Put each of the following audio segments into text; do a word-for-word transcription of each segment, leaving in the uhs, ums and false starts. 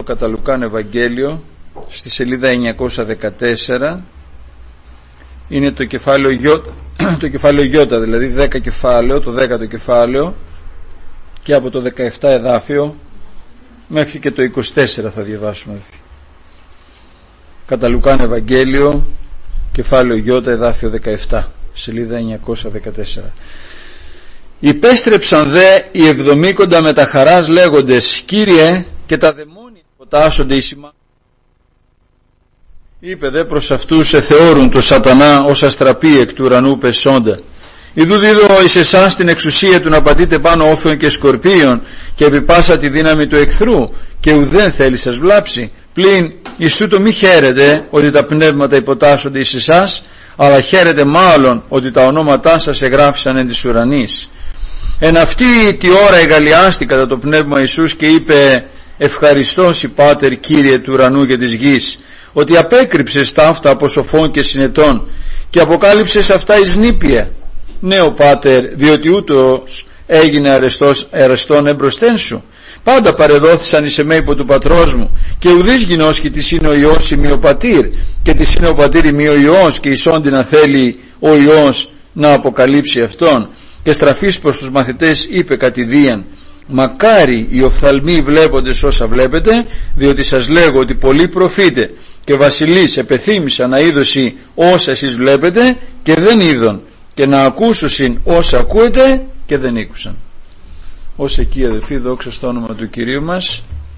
κατά Λουκάν Ευαγγέλιο στη σελίδα εννιακόσια δεκατέσσερα. Είναι το κεφάλαιο Ι, το κεφάλαιο Ι, δηλαδή δέκα κεφάλαιο, το δέκατο κεφάλαιο, και από το δεκαεπτά εδάφιο μέχρι και το είκοσι τέσσερα θα διαβάσουμε. Κατά Λουκάν Ευαγγέλιο, κεφάλαιο Ι, εδάφιο δεκαεπτά, σελίδα εννιακόσια δεκατέσσερα. Υπέστρεψαν δε οι εβδομήκοντα με τα χαράς λέγοντες, Κύριε, και τα δαιμόνια ποτάσονται εις ημάς. Είπε δε προς αυτούς, εθεώρουν το σατανά ως αστραπή εκ του ουρανού πεσόντα. Ιδού δίδω εις εσάς την εξουσία του να πατείτε πάνω όφεων και σκορπίων και επί πάσα τη δύναμη του εχθρού, και ουδέν θέλει σας βλάψει. Πλην εις τούτο μη χαίρετε ότι τα πνεύματα υποτάσσονται εις εσάς, αλλά χαίρετε μάλλον ότι τα ονόματά σας εγγράφησαν εν της ουρανής. Εν αυτή τη ώρα εγαλιάστη κατά το πνεύμα Ιησούς και είπε, ευχαριστώς η Πάτερ Κύριε του ουρανού και της γης, ότι απέκρυψες τα αυτά από σοφών και συνετών και αποκάλυψες αυτά εις νήπια. Ναι, ο Πάτερ, διότι ούτως έγινε αρεστός, αρεστόν εμπροσθέν σου. Πάντα παρεδόθησαν εις εμέ υπό του πατρός μου, και ουδής γινώσκει της είναι ο Υιός ημί ο πατήρ, και της είναι ο πατήρ ημί ο Υιός, και ισόντι να θέλει ο Υιός να αποκαλύψει αυτόν. Και στραφής προς τους μαθητές είπε κατηδίαν, μακάρι οι οφθαλμοί βλέποντες όσα βλέπετε, διότι σας λέγω ότι πολλοί προφήτε και βασιλείς επεθύμησαν να είδωσι όσα εσείς βλέπετε και δεν είδον, και να ακούσωσιν όσα ακούετε και δεν ήκουσαν. Ως εκεί, αδελφοί, δόξα στο όνομα του Κυρίου μας.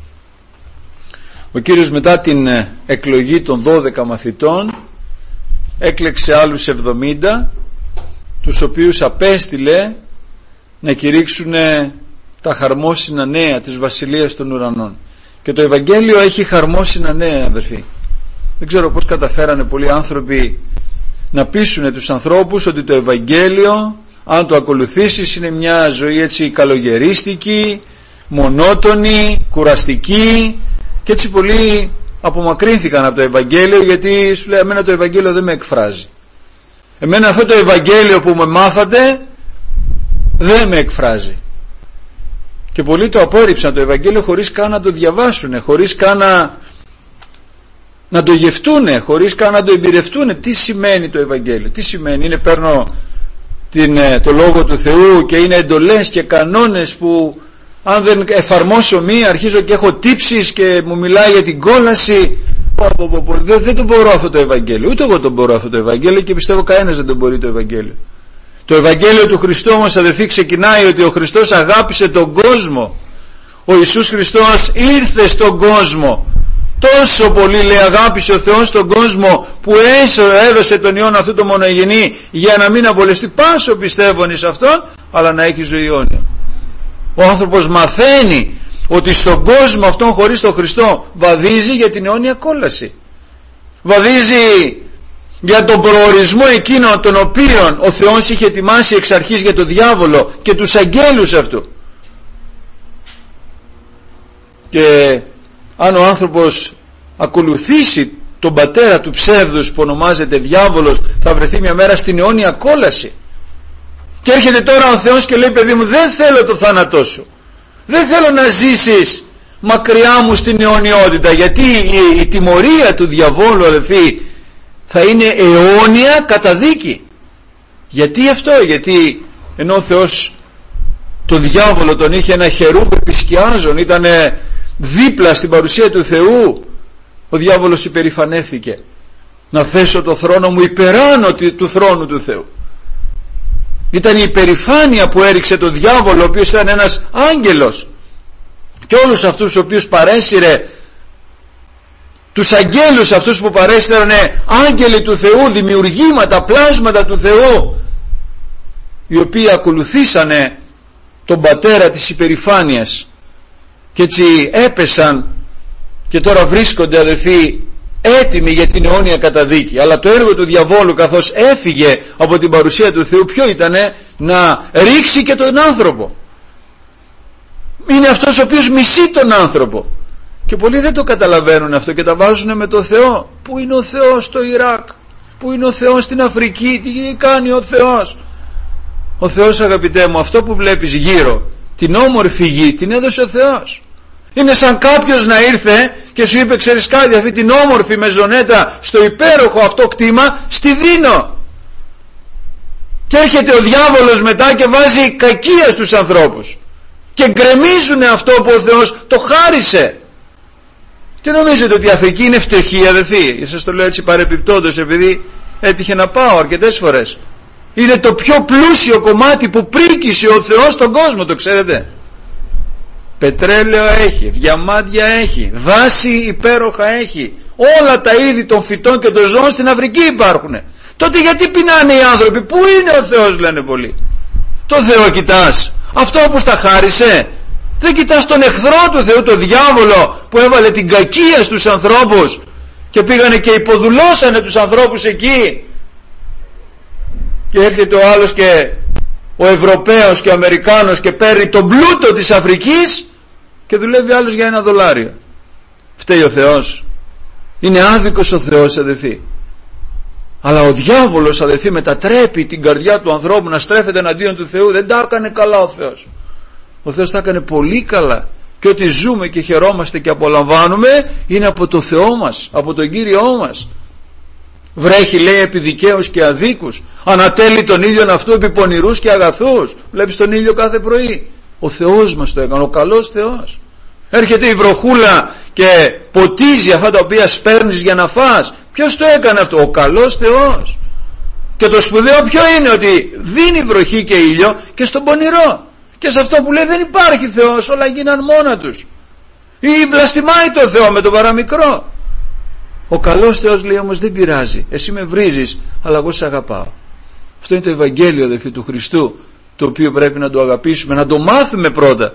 Ο Κύριος, μετά την εκλογή των δώδεκα μαθητών, έκλεξε άλλους εβδομήντα, τους οποίους απέστειλε να κηρύξουν τα χαρμόσυνα νέα της Βασιλείας των Ουρανών. Και το Ευαγγέλιο έχει χαρμόσυνα νέα, αδελφοί. Δεν ξέρω πώς καταφέρανε πολλοί άνθρωποι να πείσουν τους ανθρώπους ότι το Ευαγγέλιο, αν το ακολουθήσεις, είναι μια ζωή έτσι καλογερίστικη, μονότονη, κουραστική, και έτσι πολλοί απομακρύνθηκαν από το Ευαγγέλιο, γιατί σου λέει, εμένα το Ευαγγέλιο δεν με εκφράζει. Εμένα αυτό το Ευαγγέλιο που με μάθατε δεν με εκφράζει. Και πολλοί το απόρριψαν το Ευαγγέλιο χωρίς καν να το διαβάσουν, χωρίς καν να, να το γευτούν, χωρίς καν να το εμπειρευτούν. Τι σημαίνει το Ευαγγέλιο, τι σημαίνει? Είναι παίρνω την, το Λόγο του Θεού και είναι εντολές και κανόνες που αν δεν εφαρμόσω μία αρχίζω και έχω τύψεις και μου μιλάει για την κόλαση. Δεν, δεν το μπορώ αυτό το Ευαγγέλιο, ούτε εγώ το μπορώ αυτό το Ευαγγέλιο, και πιστεύω κανένας δεν το μπορεί το Ευαγγέλιο. Το Ευαγγέλιο του Χριστού όμως, αδελφοί, ξεκινάει ότι ο Χριστός αγάπησε τον κόσμο. Ο Ιησούς Χριστός ήρθε στον κόσμο. Τόσο πολύ, λέει, αγάπησε ο Θεός τον κόσμο, που έδωσε τον Υιόν αυτού το μονογενή, για να μην απολεστεί πάσο πιστεύων εις αυτόν, αλλά να έχει ζωή αιώνια. Ο άνθρωπος μαθαίνει ότι στον κόσμο αυτόν χωρίς τον Χριστό βαδίζει για την αιώνια κόλαση. Βαδίζει για τον προορισμό εκείνον τον οποίον ο Θεός είχε ετοιμάσει εξ αρχής για τον διάβολο και τους αγγέλους αυτού. Και αν ο άνθρωπος ακολουθήσει τον πατέρα του ψεύδους που ονομάζεται διάβολος, θα βρεθεί μια μέρα στην αιώνια κόλαση. Και έρχεται τώρα ο Θεός και λέει, παιδί μου, δεν θέλω το θάνατό σου, δεν θέλω να ζήσεις μακριά μου στην αιωνιότητα, γιατί η, η τιμωρία του διαβόλου, αδελφοί, θα είναι αιώνια καταδίκη. Γιατί αυτό? Γιατί ενώ ο Θεός τον διάβολο τον είχε ένα χερούβ επισκιάζον, ήταν δίπλα στην παρουσία του Θεού, ο διάβολος υπερηφανεύθηκε, να θέσω το θρόνο μου υπεράνω του θρόνου του Θεού. Ήταν η υπερηφάνεια που έριξε τον διάβολο, ο οποίος ήταν ένας άγγελος, και όλους αυτούς τους οποίους παρέσυρε, τους αγγέλους αυτούς που παρέσυραν άγγελοι του Θεού, δημιουργήματα, πλάσματα του Θεού, οι οποίοι ακολουθήσανε τον πατέρα της υπερηφάνειας, και έτσι έπεσαν και τώρα βρίσκονται, αδελφοί, έτοιμοι για την αιώνια καταδίκη. Αλλά το έργο του διαβόλου, καθώς έφυγε από την παρουσία του Θεού, ποιο ήτανε? Να ρίξει και τον άνθρωπο. Είναι αυτός ο οποίος μισεί τον άνθρωπο, και πολλοί δεν το καταλαβαίνουν αυτό και τα βάζουν με το Θεό. Πού είναι ο Θεός στο Ιράκ, πού είναι ο Θεός στην Αφρική, τι κάνει ο Θεός? Ο Θεός, αγαπητέ μου, αυτό που βλέπεις γύρω, την όμορφη γη, την έδωσε ο Θεός. Είναι σαν κάποιος να ήρθε και σου είπε, ξέρεις κάτι, αυτή την όμορφη μεζονέτα στο υπέροχο αυτό κτήμα στη δίνω. Και έρχεται ο διάβολος μετά και βάζει κακία στους ανθρώπους και γκρεμίζουν αυτό που ο Θεός το χάρισε. Τι νομίζετε, ότι η Αφρική είναι φτωχή, αδελφοί? Σας το λέω έτσι παρεπιπτόντως, επειδή έτυχε να πάω αρκετές φορές. Είναι το πιο πλούσιο κομμάτι που πρίκησε ο Θεός στον κόσμο, το ξέρετε? Πετρέλαιο έχει, διαμάντια έχει, δάση υπέροχα έχει, όλα τα είδη των φυτών και των ζώων στην Αφρική υπάρχουν. Τότε γιατί πεινάνε οι άνθρωποι? Πού είναι ο Θεός, λένε πολλοί. Το Θεό κοιτάς, αυτό που στα χάρισε? Δεν κοιτάς τον εχθρό του Θεού, τον διάβολο, που έβαλε την κακία στους ανθρώπους και πήγανε και υποδουλώσανε τους ανθρώπους εκεί? Και έρχεται ο άλλος και ο Ευρωπαίος και ο Αμερικάνος και παίρνει τον πλούτο της Αφρικής και δουλεύει άλλος για ένα δολάριο. Φταίει ο Θεός? Είναι άδικος ο Θεός, αδελφοί. Αλλά ο διάβολος, αδελφοί, μετατρέπει την καρδιά του ανθρώπου να στρέφεται εναντίον του Θεού. Δεν τα έκανε καλά ο Θεός. Ο Θεός τα έκανε πολύ καλά. Και ό,τι ζούμε και χαιρόμαστε και απολαμβάνουμε είναι από το Θεό μας, από τον Κύριό μας. Βρέχει, λέει, επί δικαίους και αδίκους, ανατέλει τον ήλιον αυτού επί πονηρούς και αγαθούς. Βλέπεις τον ήλιο κάθε πρωί? Ο Θεός μας το έκανε, ο καλός Θεός. Έρχεται η βροχούλα και ποτίζει αυτά τα οποία σπέρνεις για να φας. Ποιος το έκανε αυτό? Ο καλός Θεός. Και το σπουδαίο ποιο είναι? Ότι δίνει βροχή και ήλιο και στον πονηρό. Και σε αυτό που λέει δεν υπάρχει Θεός, όλα γίναν μόνα τους. Ή βλαστημάει το Θεό με το παραμικρό. Ο καλός Θεός λέει όμως δεν πειράζει, εσύ με βρίζεις αλλά εγώ σε αγαπάω. Αυτό είναι το Ευαγγέλιο, αδελφοί, του Χριστού, το οποίο πρέπει να το αγαπήσουμε, να το μάθουμε πρώτα.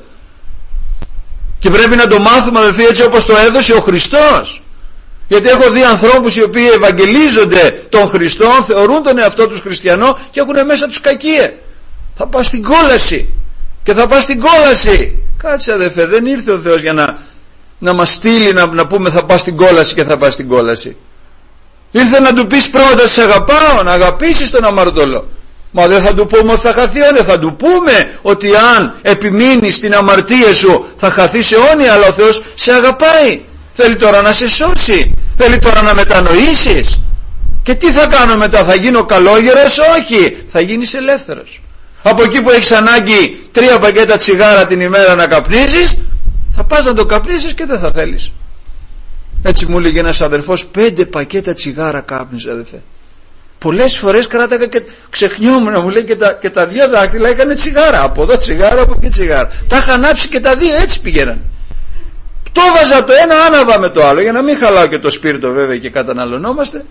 Και πρέπει να το μάθουμε, αδελφοί, έτσι όπως το έδωσε ο Χριστός. Γιατί έχω δει ανθρώπους οι οποίοι ευαγγελίζονται τον Χριστό, θεωρούν τον εαυτό τους χριστιανό και έχουν μέσα τους κακία. Θα πας στην κόλαση και θα πας στην κόλαση. Κάτσε, αδελφέ, δεν ήρθε ο Θεός για να να μας στείλει να, να πούμε θα πας στην κόλαση και θα πας στην κόλαση. Ήρθε να του πεις πρώτα σε αγαπάω, να αγαπήσεις τον αμαρτωλό. Μα δεν θα του πούμε ότι θα χαθεί αιώνια, θα του πούμε ότι αν επιμείνεις στην αμαρτία σου θα χαθείς αιώνια, αλλά ο Θεός σε αγαπάει. Θέλει τώρα να σε σώσει, θέλει τώρα να μετανοήσεις. Και τι θα κάνω μετά? Θα γίνω καλόγερος? Όχι, θα γίνεις ελεύθερος. Από εκεί που έχεις ανάγκη τρία πακέτα τσιγάρα την ημέρα να καπνίζεις, θα πας να το καπνίσεις και δεν θα θέλεις. Έτσι μου έλεγε ένας αδερφός, πέντε πακέτα τσιγάρα κάπνιζε, αδερφέ. Πολλές φορές κράταγα και ξεχνιόμουν, μου λέει, και τα, και τα δύο δάχτυλα έκανε τσιγάρα. Από εδώ τσιγάρα, από εκεί τσιγάρα. Τα είχα ανάψει και τα δύο, έτσι πήγαιναν. Το βάζα το ένα, άναβα με το άλλο, για να μην χαλάω και το σπίρτο βέβαια και καταναλωνόμαστε.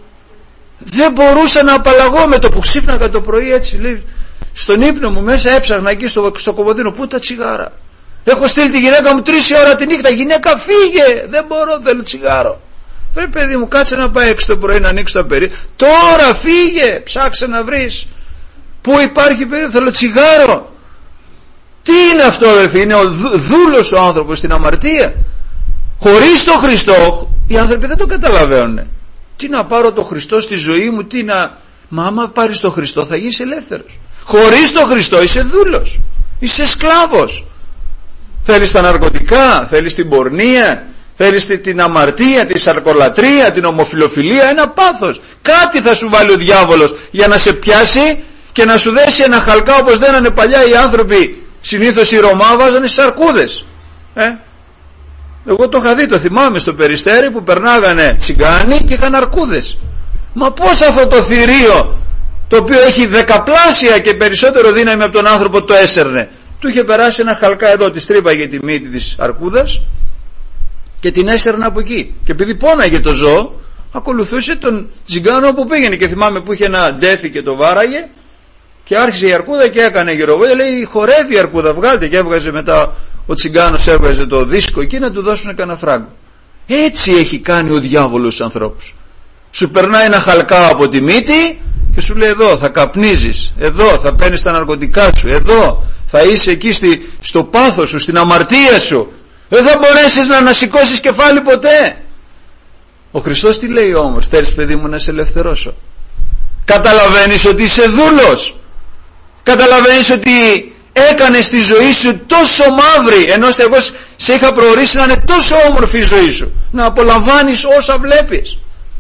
Δεν μπορούσα να απαλλαγώ. Με το που ξύπναγα το πρωί, έτσι λέει, στον ύπνο μου μέσα έψαχνα εκεί στο, στο κομμωδίνο, πού τα τσιγάρα. Έχω στείλει τη γυναίκα μου τρεις ώρα τη νύχτα, γυναίκα φύγε, δεν μπορώ, θέλω τσιγάρο. Βρε παιδί μου, κάτσε να πάει έξω το πρωί να ανοίξει τα περί. Τώρα φύγε, ψάξε να βρεις πού υπάρχει περί, θέλω τσιγάρο. Τι είναι αυτό, αδερφοί? Είναι ο δούλος ο άνθρωπος στην αμαρτία. Χωρίς τον Χριστό οι άνθρωποι δεν το καταλαβαίνουν. Τι να πάρω το Χριστό στη ζωή μου, τι να... Μα άμα πάρεις τον Χριστό θα γίνεις ελεύθερος. Χωρίς τον Χριστό είσαι δούλος, είσαι σκλάβος. Θέλεις τα ναρκωτικά, θέλεις την πορνεία, θέλεις την αμαρτία, τη σαρκολατρία, την ομοφιλοφιλία, ένα πάθος. Κάτι θα σου βάλει ο διάβολος για να σε πιάσει και να σου δέσει ένα χαλκά, όπως δένανε παλιά οι άνθρωποι. Συνήθως οι Ρωμά βάζανε στις αρκούδες. Ε? Εγώ το είχα δει, το θυμάμαι, στο Περιστέρι που περνάγανε τσιγκάνοι και είχαν αρκούδες. Μα πώς αυτό το θηρίο, το οποίο έχει δεκαπλάσια και περισσότερο δύναμη από τον άνθρωπο, το έσερνε? Του είχε περάσει ένα χαλκά εδώ, τη τρύπαγε τη μύτη της αρκούδας και την έσερνε από εκεί. Και επειδή πόναγε το ζώο, ακολουθούσε τον τσιγκάνο που πήγαινε. Και θυμάμαι που είχε ένα ντέφι και το βάραγε και άρχισε η αρκούδα και έκανε γυροβόλια. Λέει, χορεύει η αρκούδα, βγάλτε. Και έβγαζε μετά, ο τσιγκάνος έβγαζε το δίσκο εκεί να του δώσουν κανένα φράγκο. Έτσι έχει κάνει ο διάβολος στους ανθρώπους. Σου περνάει ένα χαλκά από τη μύτη και σου λέει, εδώ θα καπνίζεις, εδώ θα παίρνεις τα ναρκωτικά σου, εδώ θα είσαι εκεί στη, στο πάθος σου, στην αμαρτία σου. Δεν θα μπορέσεις να ανασηκώσεις κεφάλι ποτέ. Ο Χριστός τι λέει όμως? Θέλεις, παιδί μου, να σε ελευθερώσω? Καταλαβαίνεις ότι είσαι δούλος? Καταλαβαίνεις ότι έκανε στη ζωή σου τόσο μαύρη, ενώ εγώ σε είχα προορίσει να είναι τόσο όμορφη η ζωή σου, να απολαμβάνεις όσα βλέπεις.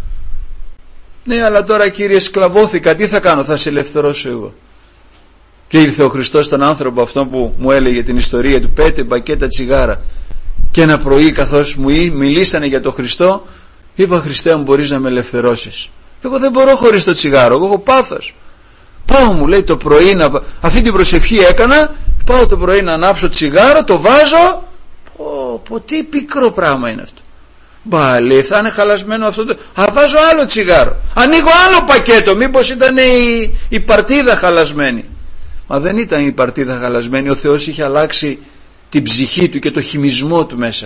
Ναι, αλλά τώρα Κύριε σκλαβώθηκα, τι θα κάνω, θα σε ελευθερώσω εγώ. Και ήρθε ο Χριστός στον άνθρωπο αυτόν που μου έλεγε την ιστορία του, πέντε μπακέτα τσιγάρα, και ένα πρωί καθώς μου μιλήσανε για τον Χριστό, είπα, Χριστέ μου, μπορείς να με ελευθερώσεις? Εγώ δεν μπορώ χωρίς το τσιγάρο, εγώ έχω πάθος. Πάω, μου λέει, το πρωί να... αυτή την προσευχή έκανα, πάω το πρωί να ανάψω τσιγάρο, το βάζω, πω, πω τι πικρό πράγμα είναι αυτό. Μπα, λέει, θα είναι χαλασμένο αυτό το... Α, βάζω άλλο τσιγάρο, ανοίγω άλλο πακέτο, μήπως ήταν η, η παρτίδα χαλασμένη. Μα δεν ήταν η παρτίδα χαλασμένη, ο Θεός είχε αλλάξει την ψυχή του και το χυμισμό του μέσα.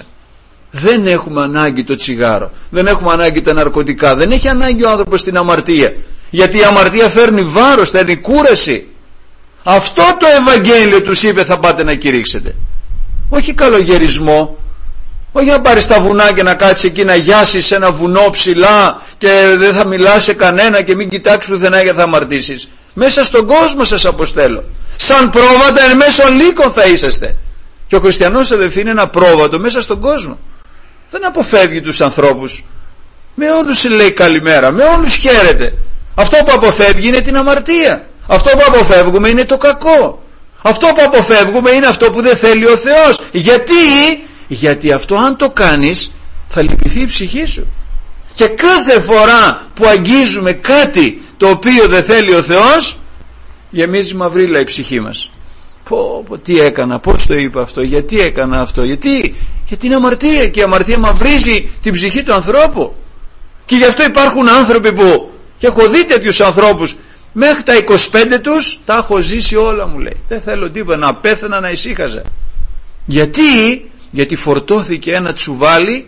Δεν έχουμε ανάγκη το τσιγάρο, δεν έχουμε ανάγκη τα ναρκωτικά, δεν έχει ανάγκη ο άνθρωπος την αμαρτία, γιατί η αμαρτία φέρνει βάρος, φέρνει κούραση. Αυτό το Ευαγγέλιο τους είπε θα πάτε να κηρύξετε, όχι καλογερισμό, όχι να πάρεις τα βουνά και να κάτσεις εκεί να γιάσεις σε ένα βουνό ψηλά και δεν θα μιλάς σε κανένα και μην κοιτάξεις πουθενά γιατί θα αμαρτήσεις. Μέσα στον κόσμο σας αποστέλω, σαν πρόβατα εν μέσω λύκων θα είσαστε. Και ο χριστιανός, αδελφοί, είναι ένα πρόβατο μέσα στον κόσμο. Δεν αποφεύγει τους ανθρώπους, με όλους λέει καλημέρα, με όλους χαίρεται. Αυτό που αποφεύγει είναι την αμαρτία, αυτό που αποφεύγουμε είναι το κακό, αυτό που αποφεύγουμε είναι αυτό που δεν θέλει ο Θεός. Γιατί? Γιατί αυτό αν το κάνεις θα λυπηθεί η ψυχή σου, και κάθε φορά που αγγίζουμε κάτι το οποίο δεν θέλει ο Θεός, γεμίζει μαυρίλα η ψυχή μας. Πω, πω, τι έκανα, πώς το είπα αυτό, γιατί έκανα αυτό, γιατί, γιατί είναι αμαρτία, και η αμαρτία μαυρίζει την ψυχή του ανθρώπου. Και γι' αυτό υπάρχουν άνθρωποι που, και έχω δει τέτοιους ανθρώπους, μέχρι τα είκοσι πέντε τους τα έχω ζήσει όλα, μου λέει, δεν θέλω τίποτα, να πέθαινα να ησύχαζα. Γιατί? Γιατί φορτώθηκε ένα τσουβάλι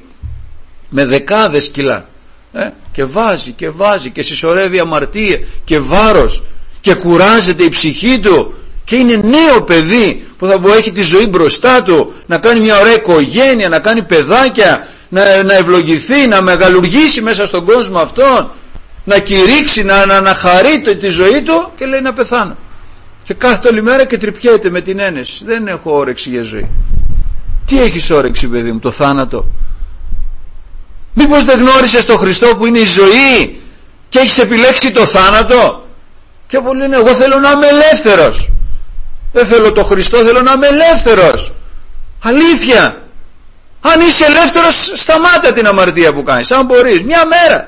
με δεκάδες κιλά, ε? και βάζει και βάζει και συσσωρεύει αμαρτία και βάρος και κουράζεται η ψυχή του, και είναι νέο παιδί που θα έχει τη ζωή μπροστά του, να κάνει μια ωραία οικογένεια, να κάνει παιδάκια, να, να ευλογηθεί, να μεγαλουργήσει μέσα στον κόσμο αυτόν, να κηρύξει, να, να, να χαρεί το, τη ζωή του, και λέει να πεθάνω. Και κάθεται όλη μέρα και τρυπιέται με την ένεση, δεν έχω όρεξη για ζωή. Τι έχεις όρεξη, παιδί μου? Το θάνατο? Μήπως δεν γνώρισες τον Χριστό που είναι η ζωή και έχεις επιλέξει το θάνατο? Και πολλοί λένε, εγώ θέλω να είμαι ελεύθερος, δεν θέλω το Χριστό, θέλω να είμαι ελεύθερος. Αλήθεια, αν είσαι ελεύθερος, σταμάτα την αμαρτία που κάνεις, αν μπορείς, μια μέρα.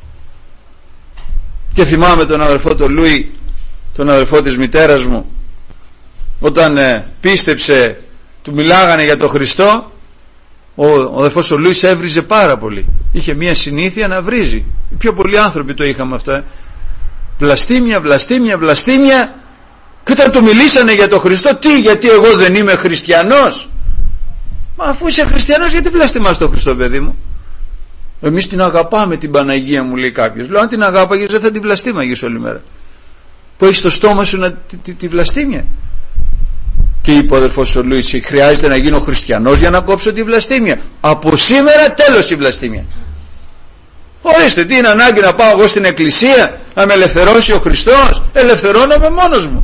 Και θυμάμαι τον αδελφό τον Λούι, τον αδελφό της μητέρας μου, όταν ε, πίστεψε, του μιλάγανε για τον Χριστό, ο, ο αδελφός ο Λούις έβριζε πάρα πολύ, είχε μια συνήθεια να βρίζει. Οι πιο πολλοί άνθρωποι το είχαμε αυτό, ε. βλαστήμια, βλαστήμια, βλαστήμια. Και όταν του μιλήσανε για τον Χριστό, τι, γιατί εγώ δεν είμαι χριστιανός? Μα αφού είσαι χριστιανός, γιατί βλαστημάς τον Χριστό, παιδί μου? Εμείς την αγαπάμε την Παναγία, μου λέει κάποιος. Λέω, αν την αγάπαγες δεν θα την βλαστήμαγες όλη μέρα, που έχεις στο στόμα σου να, τη, τη, τη βλαστήμια. Και είπε ο αδελφός ο Λούις, χρειάζεται να γίνω χριστιανός για να κόψω τη βλαστήμια? Από σήμερα τέλος η βλαστήμια. Ορίστε, τι είναι ανάγκη να πάω εγώ στην εκκλησία να με ελευθερώσει ο Χριστός? Ελευθερώνομαι μόνος μου.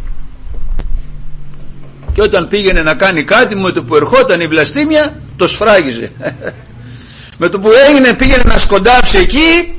Και όταν πήγαινε να κάνει κάτι, με το που ερχόταν η βλαστήμια το σφράγιζε. Με το που έγινε, πήγαινε να σκοντάψει εκεί,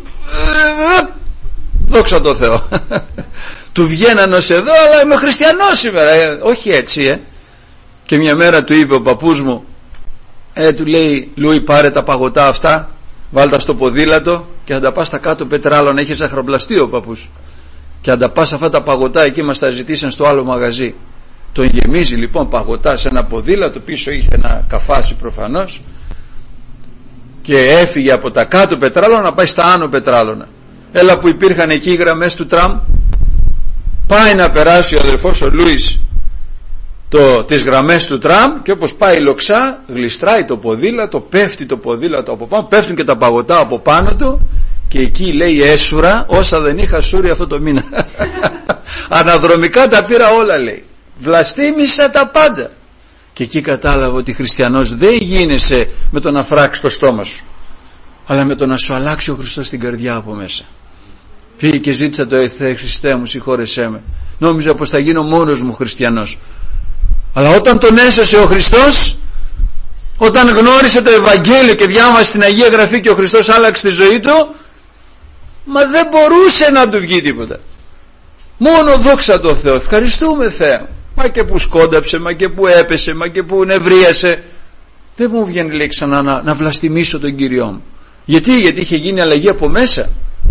δόξα τω Θεώ, του βγαίναν ως εδώ, αλλά είμαι χριστιανός σήμερα. ε, όχι έτσι ε. Και μια μέρα του είπε ο παππούς μου, ε, του λέει, Λούι, πάρε τα παγωτά αυτά, βάλτα στο ποδήλατο και θα τα πας στα κάτω πετράλων. Έχει ζαχαροπλαστεί ο παππούς, και θα τα πας αυτά τα παγωτά, εκεί μας τα ζητήσαν στο άλλο μαγαζί. Τον γεμίζει λοιπόν παγωτά σε ένα ποδήλατο, πίσω είχε ένα καφάσι προφανώς, και έφυγε από τα κάτω πετράλωνα να πάει στα άνω πετράλωνα. Έλα που υπήρχαν εκεί οι γραμμές του τραμ, πάει να περάσει ο αδελφός ο Λούις το, τις γραμμές του τραμ, και όπως πάει λοξά, γλιστράει το ποδήλατο, πέφτει το ποδήλατο από πάνω, πέφτουν και τα παγωτά από πάνω του, και εκεί λέει έσουρα όσα δεν είχα σούρει αυτό το μήνα. Αναδρομικά τα πήρα όλα, λέει, βλαστήμισα τα πάντα. Και εκεί κατάλαβα ότι χριστιανός δεν γίνεσαι με το να φράξεις το στόμα σου, αλλά με το να σου αλλάξει ο Χριστός την καρδιά από μέσα. Πήγε και ζήτησα το Θεέ, Χριστέ μου, συγχώρεσέ με. Νόμιζα πως θα γίνω μόνος μου χριστιανός. Αλλά όταν τον έσωσε ο Χριστός, όταν γνώρισε το Ευαγγέλιο και διάβασε την Αγία Γραφή και ο Χριστός άλλαξε τη ζωή του, μα δεν μπορούσε να του βγει τίποτα. Μόνο δόξα τω Θεώ, ευχαριστούμε Θεέ. Μα και που σκόνταψε, μα και που έπεσε, μα και που νευρίασε, δεν μου βγαίνει, λέει, ξανά να, να βλαστημίσω τον Κύριό μου. Γιατί, γιατί είχε γίνει αλλαγή από μέσα.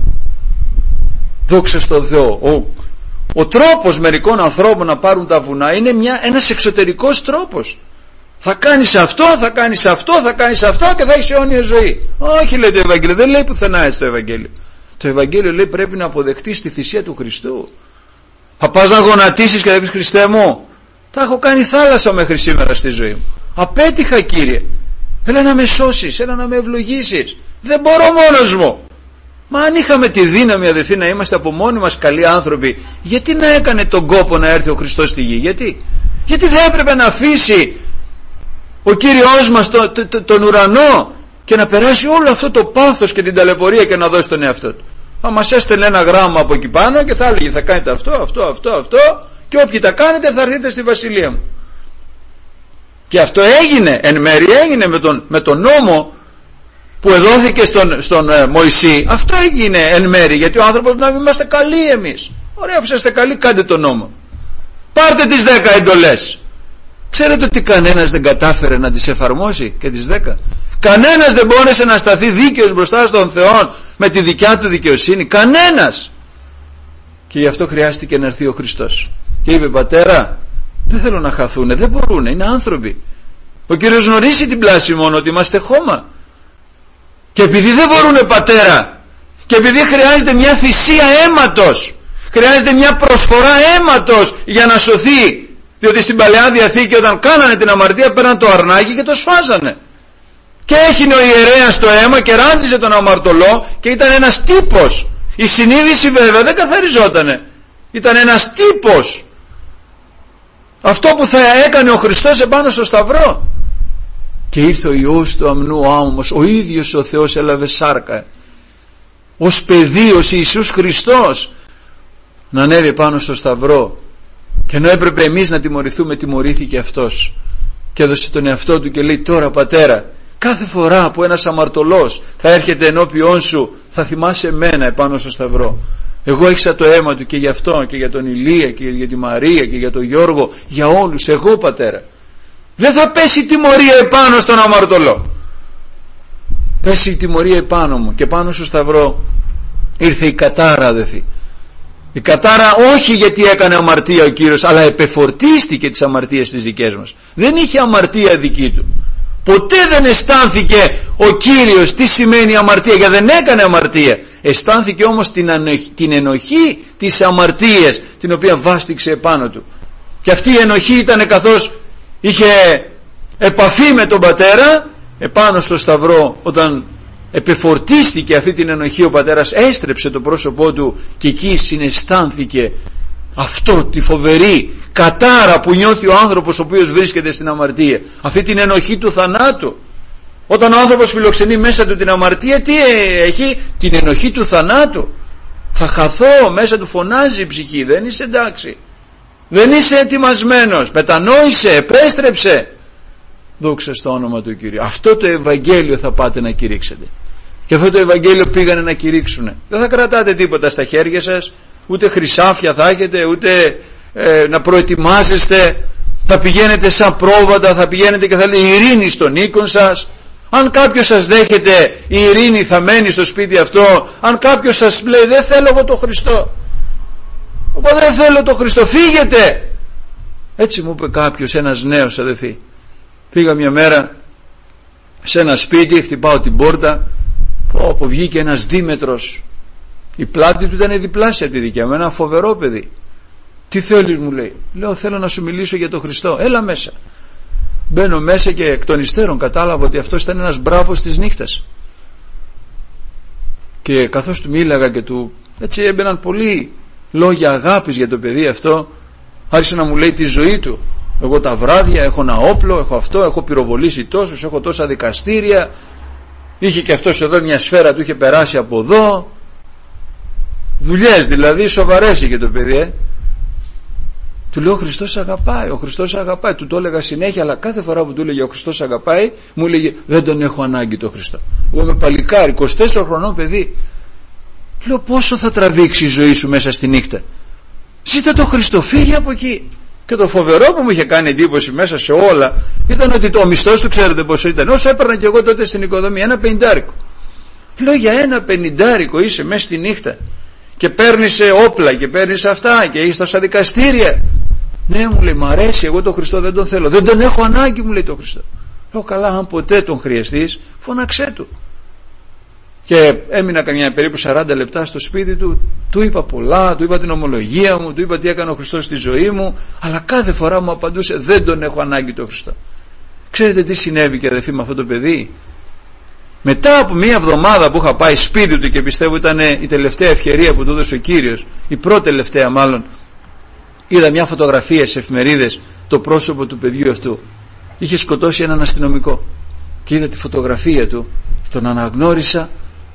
Δόξα στον Θεό. Ο, ο τρόπος μερικών ανθρώπων να πάρουν τα βουνά είναι μια, ένας εξωτερικός τρόπος. Θα κάνεις αυτό, θα κάνεις αυτό, θα κάνεις αυτό και θα έχεις αιώνια ζωή. Όχι, λέει το Ευαγγέλιο, δεν λέει πουθενά έτσι το Ευαγγέλιο. Το Ευαγγέλιο λέει πρέπει να αποδεχτείς τη θυσία του Χριστού. Θα πας να γονατίσεις και θα πεις, Χριστέ μου, τα έχω κάνει θάλασσα μέχρι σήμερα στη ζωή μου. Απέτυχα, Κύριε. Έλα να με σώσεις, έλα να με ευλογήσεις. Δεν μπορώ μόνος μου. Μα αν είχαμε τη δύναμη, αδελφοί, να είμαστε από μόνοι μας καλοί άνθρωποι, γιατί να έκανε τον κόπο να έρθει ο Χριστός στη γη? Γιατί, γιατί δεν έπρεπε να αφήσει ο Κύριος μας το, το, το, τον ουρανό και να περάσει όλο αυτό το πάθος και την ταλαιπωρία και να δώσει τον εαυτό του? Θα μας έστελνε ένα γράμμα από εκεί πάνω και θα έλεγε θα κάνετε αυτό, αυτό, αυτό, αυτό και όποιοι τα κάνετε θα έρθετε στη βασιλεία μου. Και αυτό έγινε, εν μέρει έγινε με τον, με τον νόμο που εδόθηκε στον, στον ε, Μωυσή. Αυτό έγινε εν μέρει, γιατί ο άνθρωπος να μην είμαστε καλοί εμείς. Ωραία, αφού είστε καλοί, κάντε τον νόμο. Πάρτε τις δέκα εντολές. Ξέρετε ότι κανένας δεν κατάφερε να τις εφαρμόσει και τις δέκα? Κανένας δεν μπόρεσε να σταθεί δίκαιος μπροστά στον Θεό με τη δικιά του δικαιοσύνη. Κανένας. Και γι' αυτό χρειάστηκε να έρθει ο Χριστός. Και είπε, Πατέρα, δεν θέλω να χαθούνε, δεν μπορούνε, είναι άνθρωποι. Ο Κύριος γνωρίζει την πλάση μόνο ότι είμαστε χώμα. Και επειδή δεν μπορούνε, Πατέρα, και επειδή χρειάζεται μια θυσία αίματος, χρειάζεται μια προσφορά αίματος για να σωθεί. Διότι στην Παλαιά Διαθήκη όταν κάνανε την αμαρτία πέραν το αρνάκι και το σφάζανε. Και έχινε ο ιερέας το αίμα και ράντιζε τον αμαρτωλό και ήταν ένας τύπος. Η συνείδηση βέβαια δεν καθαριζότανε. Ήταν ένας τύπος. Αυτό που θα έκανε ο Χριστός επάνω στο Σταυρό. Και ήρθε ο Υιός του αμνού άμμος, ο ίδιος ο Θεός έλαβε σάρκα. Ως παιδί, ως Ιησούς Χριστός να ανέβει πάνω στο Σταυρό. Και ενώ έπρεπε εμείς να τιμωρηθούμε, τιμωρήθηκε αυτός και έδωσε τον εαυτό του και λέει, τώρα Πατέρα, κάθε φορά που ένας αμαρτωλός θα έρχεται ενώπιόν σου, θα θυμάσαι εμένα επάνω στο Σταυρό. Εγώ έξα το αίμα του και για αυτόν και για τον Ηλία και για τη Μαρία και για τον Γιώργο, για όλους, εγώ Πατέρα. Δεν θα πέσει η τιμωρία επάνω στον αμαρτωλό. Πέσει η τιμωρία επάνω μου. Και πάνω στο Σταυρό ήρθε η κατάρα, αδελφοί. Η κατάρα όχι γιατί έκανε αμαρτία ο Κύριος, αλλά επεφορτίστηκε τις αμαρτίες τις δικές μας. Δεν είχε αμαρτία δική του. Ποτέ δεν αισθάνθηκε ο Κύριος τι σημαίνει αμαρτία, γιατί δεν έκανε αμαρτία. Αισθάνθηκε όμως την, ανοχή, την ενοχή της αμαρτίας, την οποία βάστηξε επάνω του. Και αυτή η ενοχή ήταν καθώς είχε επαφή με τον Πατέρα επάνω στο Σταυρό. Όταν επεφορτίστηκε αυτή την ενοχή, ο Πατέρας έστρεψε το πρόσωπό του και εκεί συναισθάνθηκε αυτό, τη φοβερή κατάρα που νιώθει ο άνθρωπος ο οποίος βρίσκεται στην αμαρτία, αυτή την ενοχή του θανάτου. Όταν ο άνθρωπος φιλοξενεί μέσα του την αμαρτία, τι έχει? Την ενοχή του θανάτου. Θα χαθώ, μέσα του φωνάζει η ψυχή, δεν είσαι εντάξει, δεν είσαι ετοιμασμένος, μετανόησε, επέστρεψε. Δόξα στο όνομα του Κυρίου. Αυτό το Ευαγγέλιο θα πάτε να κηρύξετε. Και αυτό το Ευαγγέλιο πήγανε να κηρύξουνε. Δεν θα κρατάτε τίποτα στα χέρια σας, ούτε χρυσάφια θα έχετε, ούτε ε, να προετοιμάζεστε. Θα πηγαίνετε σαν πρόβατα, θα πηγαίνετε και θα λέτε ειρήνη στον οίκον σας. Αν κάποιος σας δέχεται, η ειρήνη θα μένει στο σπίτι αυτό. Αν κάποιος σας λέει δεν θέλω εγώ τον Χριστό, εγώ δεν θέλω τον Χριστό, φύγετε. Έτσι μου είπε κάποιος, ένας νέος αδελφοί. Πήγα μια μέρα σε ένα σπίτι, χτυπάω την πόρτα, όπου βγήκε ένας δίμετρος, η πλάτη του ήταν διπλάσια από τη δικιά μου, ένα φοβερό παιδί. Τι θέλεις, μου λέει? Λέω θέλω να σου μιλήσω για τον Χριστό. Έλα μέσα. Μπαίνω μέσα και εκ των υστέρων κατάλαβα ότι αυτός ήταν ένας μπράβος της νύχτας. Και καθώς του μίλαγα και του έτσι έμπαιναν πολλοί λόγια αγάπης για το παιδί αυτό, άρχισε να μου λέει τη ζωή του. Εγώ τα βράδια έχω ένα όπλο, έχω αυτό, έχω πυροβολήσει τόσους, έχω τόσα δικαστήρια. Είχε και αυτός εδώ μια σφαίρα, του είχε περάσει από εδώ. Δουλειές δηλαδή, σοβαρές είχε το παιδί, ε. Του λέω ο Χριστός αγαπάει, ο Χριστός αγαπάει. Του το έλεγα συνέχεια, αλλά κάθε φορά που του έλεγε ο Χριστός αγαπάει, μου έλεγε δεν τον έχω ανάγκη τον Χριστό. Εγώ είμαι παλικάρι, είκοσι τέσσερα χρονών παιδί. Λέω πόσο θα τραβήξει η ζωή σου μέσα στη νύχτα. Ζήτα το Χριστό, φύγε από εκεί. Και το φοβερό που μου είχε κάνει εντύπωση μέσα σε όλα ήταν ότι το μισθός του ξέρετε πόσο ήταν. Όσο έπαιρνα και εγώ τότε στην οικοδομή, ένα πενηντάρικο. Λέω για ένα πενηντάρικο είσαι μέσα στη νύχτα και παίρνεις όπλα και παίρνεις αυτά και είσαι στα δικαστήρια. Ναι, μου λέει, μ' αρέσει, εγώ τον Χριστό δεν τον θέλω. Δεν τον έχω ανάγκη, μου λέει τον Χριστό. Λέω καλά, αν ποτέ τον χρειαστείς, φώναξέ του. Και έμεινα καμιά περίπου σαράντα λεπτά στο σπίτι του, του είπα πολλά, του είπα την ομολογία μου, του είπα τι έκανε ο Χριστός στη ζωή μου, αλλά κάθε φορά μου απαντούσε δεν τον έχω ανάγκη τον Χριστό. Ξέρετε τι συνέβη και αδελφοί με αυτό το παιδί? Μετά από μία εβδομάδα που είχα πάει σπίτι του και πιστεύω ήταν η τελευταία ευκαιρία που του έδωσε ο Κύριος, η πρώτη τελευταία μάλλον, είδα μια φωτογραφία σε εφημερίδες το πρόσωπο του παιδιού αυτού. Είχε σκοτώσει έναν αστυνομικό και είδα τη φωτογραφία του, τον αναγνώρισα,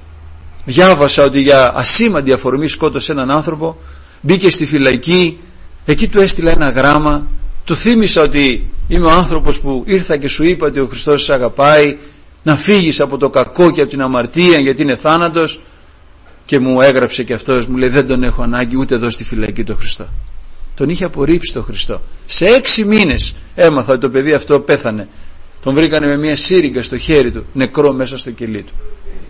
διάβασα ότι για ασήμαντη αφορμή σκότωσε έναν άνθρωπο, μπήκε στη φυλακή, εκεί του έστειλα ένα γράμμα, του θύμισα ότι είμαι ο άνθρωπος που ήρθα και σου είπα ότι ο Χριστός σε αγαπάει, να φύγεις από το κακό και από την αμαρτία γιατί είναι θάνατος, και μου έγραψε και αυτός, μου λέει δεν τον έχω ανάγκη ούτε εδώ στη φυλακή τον Χριστό. Τον είχε απορρίψει τον Χριστό. Σε έξι μήνες έμαθα ότι το παιδί αυτό πέθανε. Τον βρήκανε με μια σύριγγα στο χέρι του, νεκρό μέσα στο κελί του.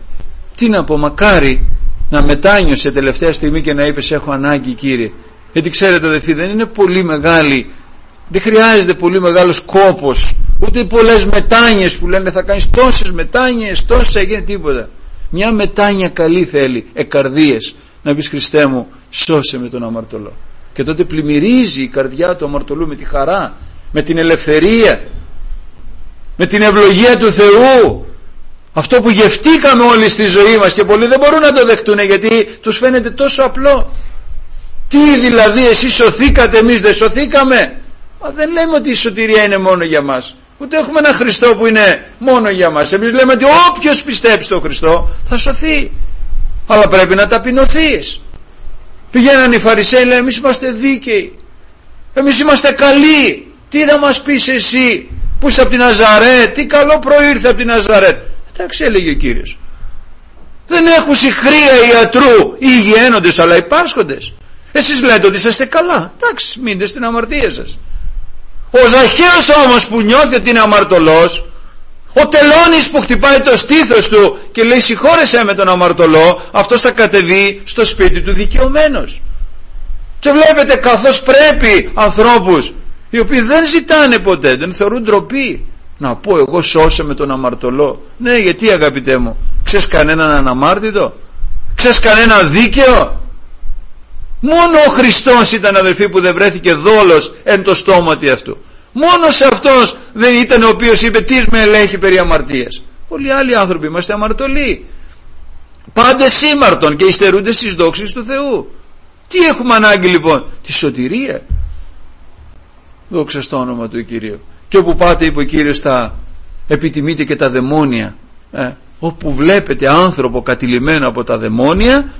Τι να πω, μακάρι να μετάνιωσε τελευταία στιγμή και να είπε σε έχω ανάγκη Κύριε. Γιατί ξέρετε αδελφοί, δεν είναι πολύ μεγάλη, δεν χρειάζεται πολύ μεγάλος κόπος, ούτε πολλές μετάνοιες που λένε θα κάνεις τόσες μετάνοιες, τόσες έγινε τίποτα. Μια μετάνοια καλή θέλει, εκαρδίες, να πεις Χριστέ μου σώσε με τον αμαρτωλό. Και τότε πλημμυρίζει η καρδιά του αμαρτωλού με τη χαρά, με την ελευθερία, με την ευλογία του Θεού. Αυτό που γευτήκαμε όλοι στη ζωή μας και πολλοί δεν μπορούν να το δεχτούν γιατί τους φαίνεται τόσο απλό. Τι δηλαδή εσείς σωθήκατε, εμείς δεν σωθήκαμε? Μα δεν λέμε ότι η σωτηρία είναι μόνο για μας, ούτε έχουμε ένα Χριστό που είναι μόνο για μας. Εμείς λέμε ότι όποιος πιστέψει στον Χριστό θα σωθεί, αλλά πρέπει να ταπεινωθείς. Πηγαίναν οι Φαρισαίοι, λέει εμείς είμαστε δίκαιοι, εμείς είμαστε καλοί, τι θα μας πεις εσύ που είσαι από την Ναζαρέτ, τι καλό προήρθε από την Ναζαρέτ? Εντάξει, έλεγε ο Κύριος, δεν έχουν συχρία ιατρού οι υγιαίνοντες αλλά οι πάσχοντες. Εσείς λέτε ότι είσαστε καλά, εντάξει, μείνετε στην αμαρτία σας. Ο Ζαχαίος όμως που νιώθει ότι είναι αμαρτωλός, ο τελώνης που χτυπάει το στήθος του και λέει συγχώρεσέ με τον αμαρτωλό, αυτός θα κατεβεί στο σπίτι του δικαιωμένος. Και βλέπετε καθώς πρέπει ανθρώπους οι οποίοι δεν ζητάνε ποτέ, δεν θεωρούν ντροπή να πω εγώ σώσε με τον αμαρτωλό. Ναι, γιατί αγαπητέ μου, ξέρεις κανέναν αναμάρτητο, ξέρεις κανένα δίκαιο? Μόνο ο Χριστός ήταν αδελφοί που δεν βρέθηκε δόλος εν το στόματι αυτού. Μόνο σε αυτός δεν ήταν ο οποίος είπε τι με ελέγχει περί αμαρτίας. Όλοι άλλοι άνθρωποι είμαστε αμαρτωλοί, πάντες σήμαρτον και υστερούνται στις δόξεις του Θεού. Τι έχουμε ανάγκη λοιπόν? Τη σωτηρία. Δόξα στο όνομα του Κυρίου. Και όπου πάτε, είπε ο Κύριος, θα επιτιμείτε και τα δαιμόνια. ε, όπου βλέπετε άνθρωπο κατηλημμένο από τα δαιμόνια,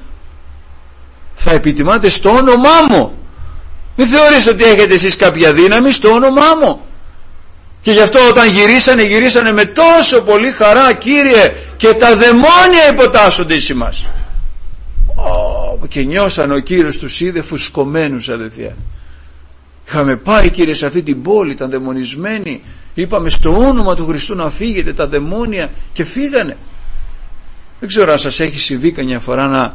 θα επιτιμάτε στο όνομά μου. Μην θεωρείτε ότι έχετε εσείς κάποια δύναμη, στο όνομά μου. Και γι' αυτό όταν γυρίσανε, γυρίσανε με τόσο πολύ χαρά, Κύριε, και τα δαιμόνια υποτάσσονται εις εμάς. Oh, και νιώσαν ο Κύριος τους είδε φουσκωμένους αδελφιά. Είχαμε πάει Κύριε σε αυτή την πόλη, ήταν δαιμονισμένοι, είπαμε στο όνομα του Χριστού να φύγετε, τα δαιμόνια, και φύγανε. Δεν ξέρω αν σας έχει συμβεί καμιά φορά να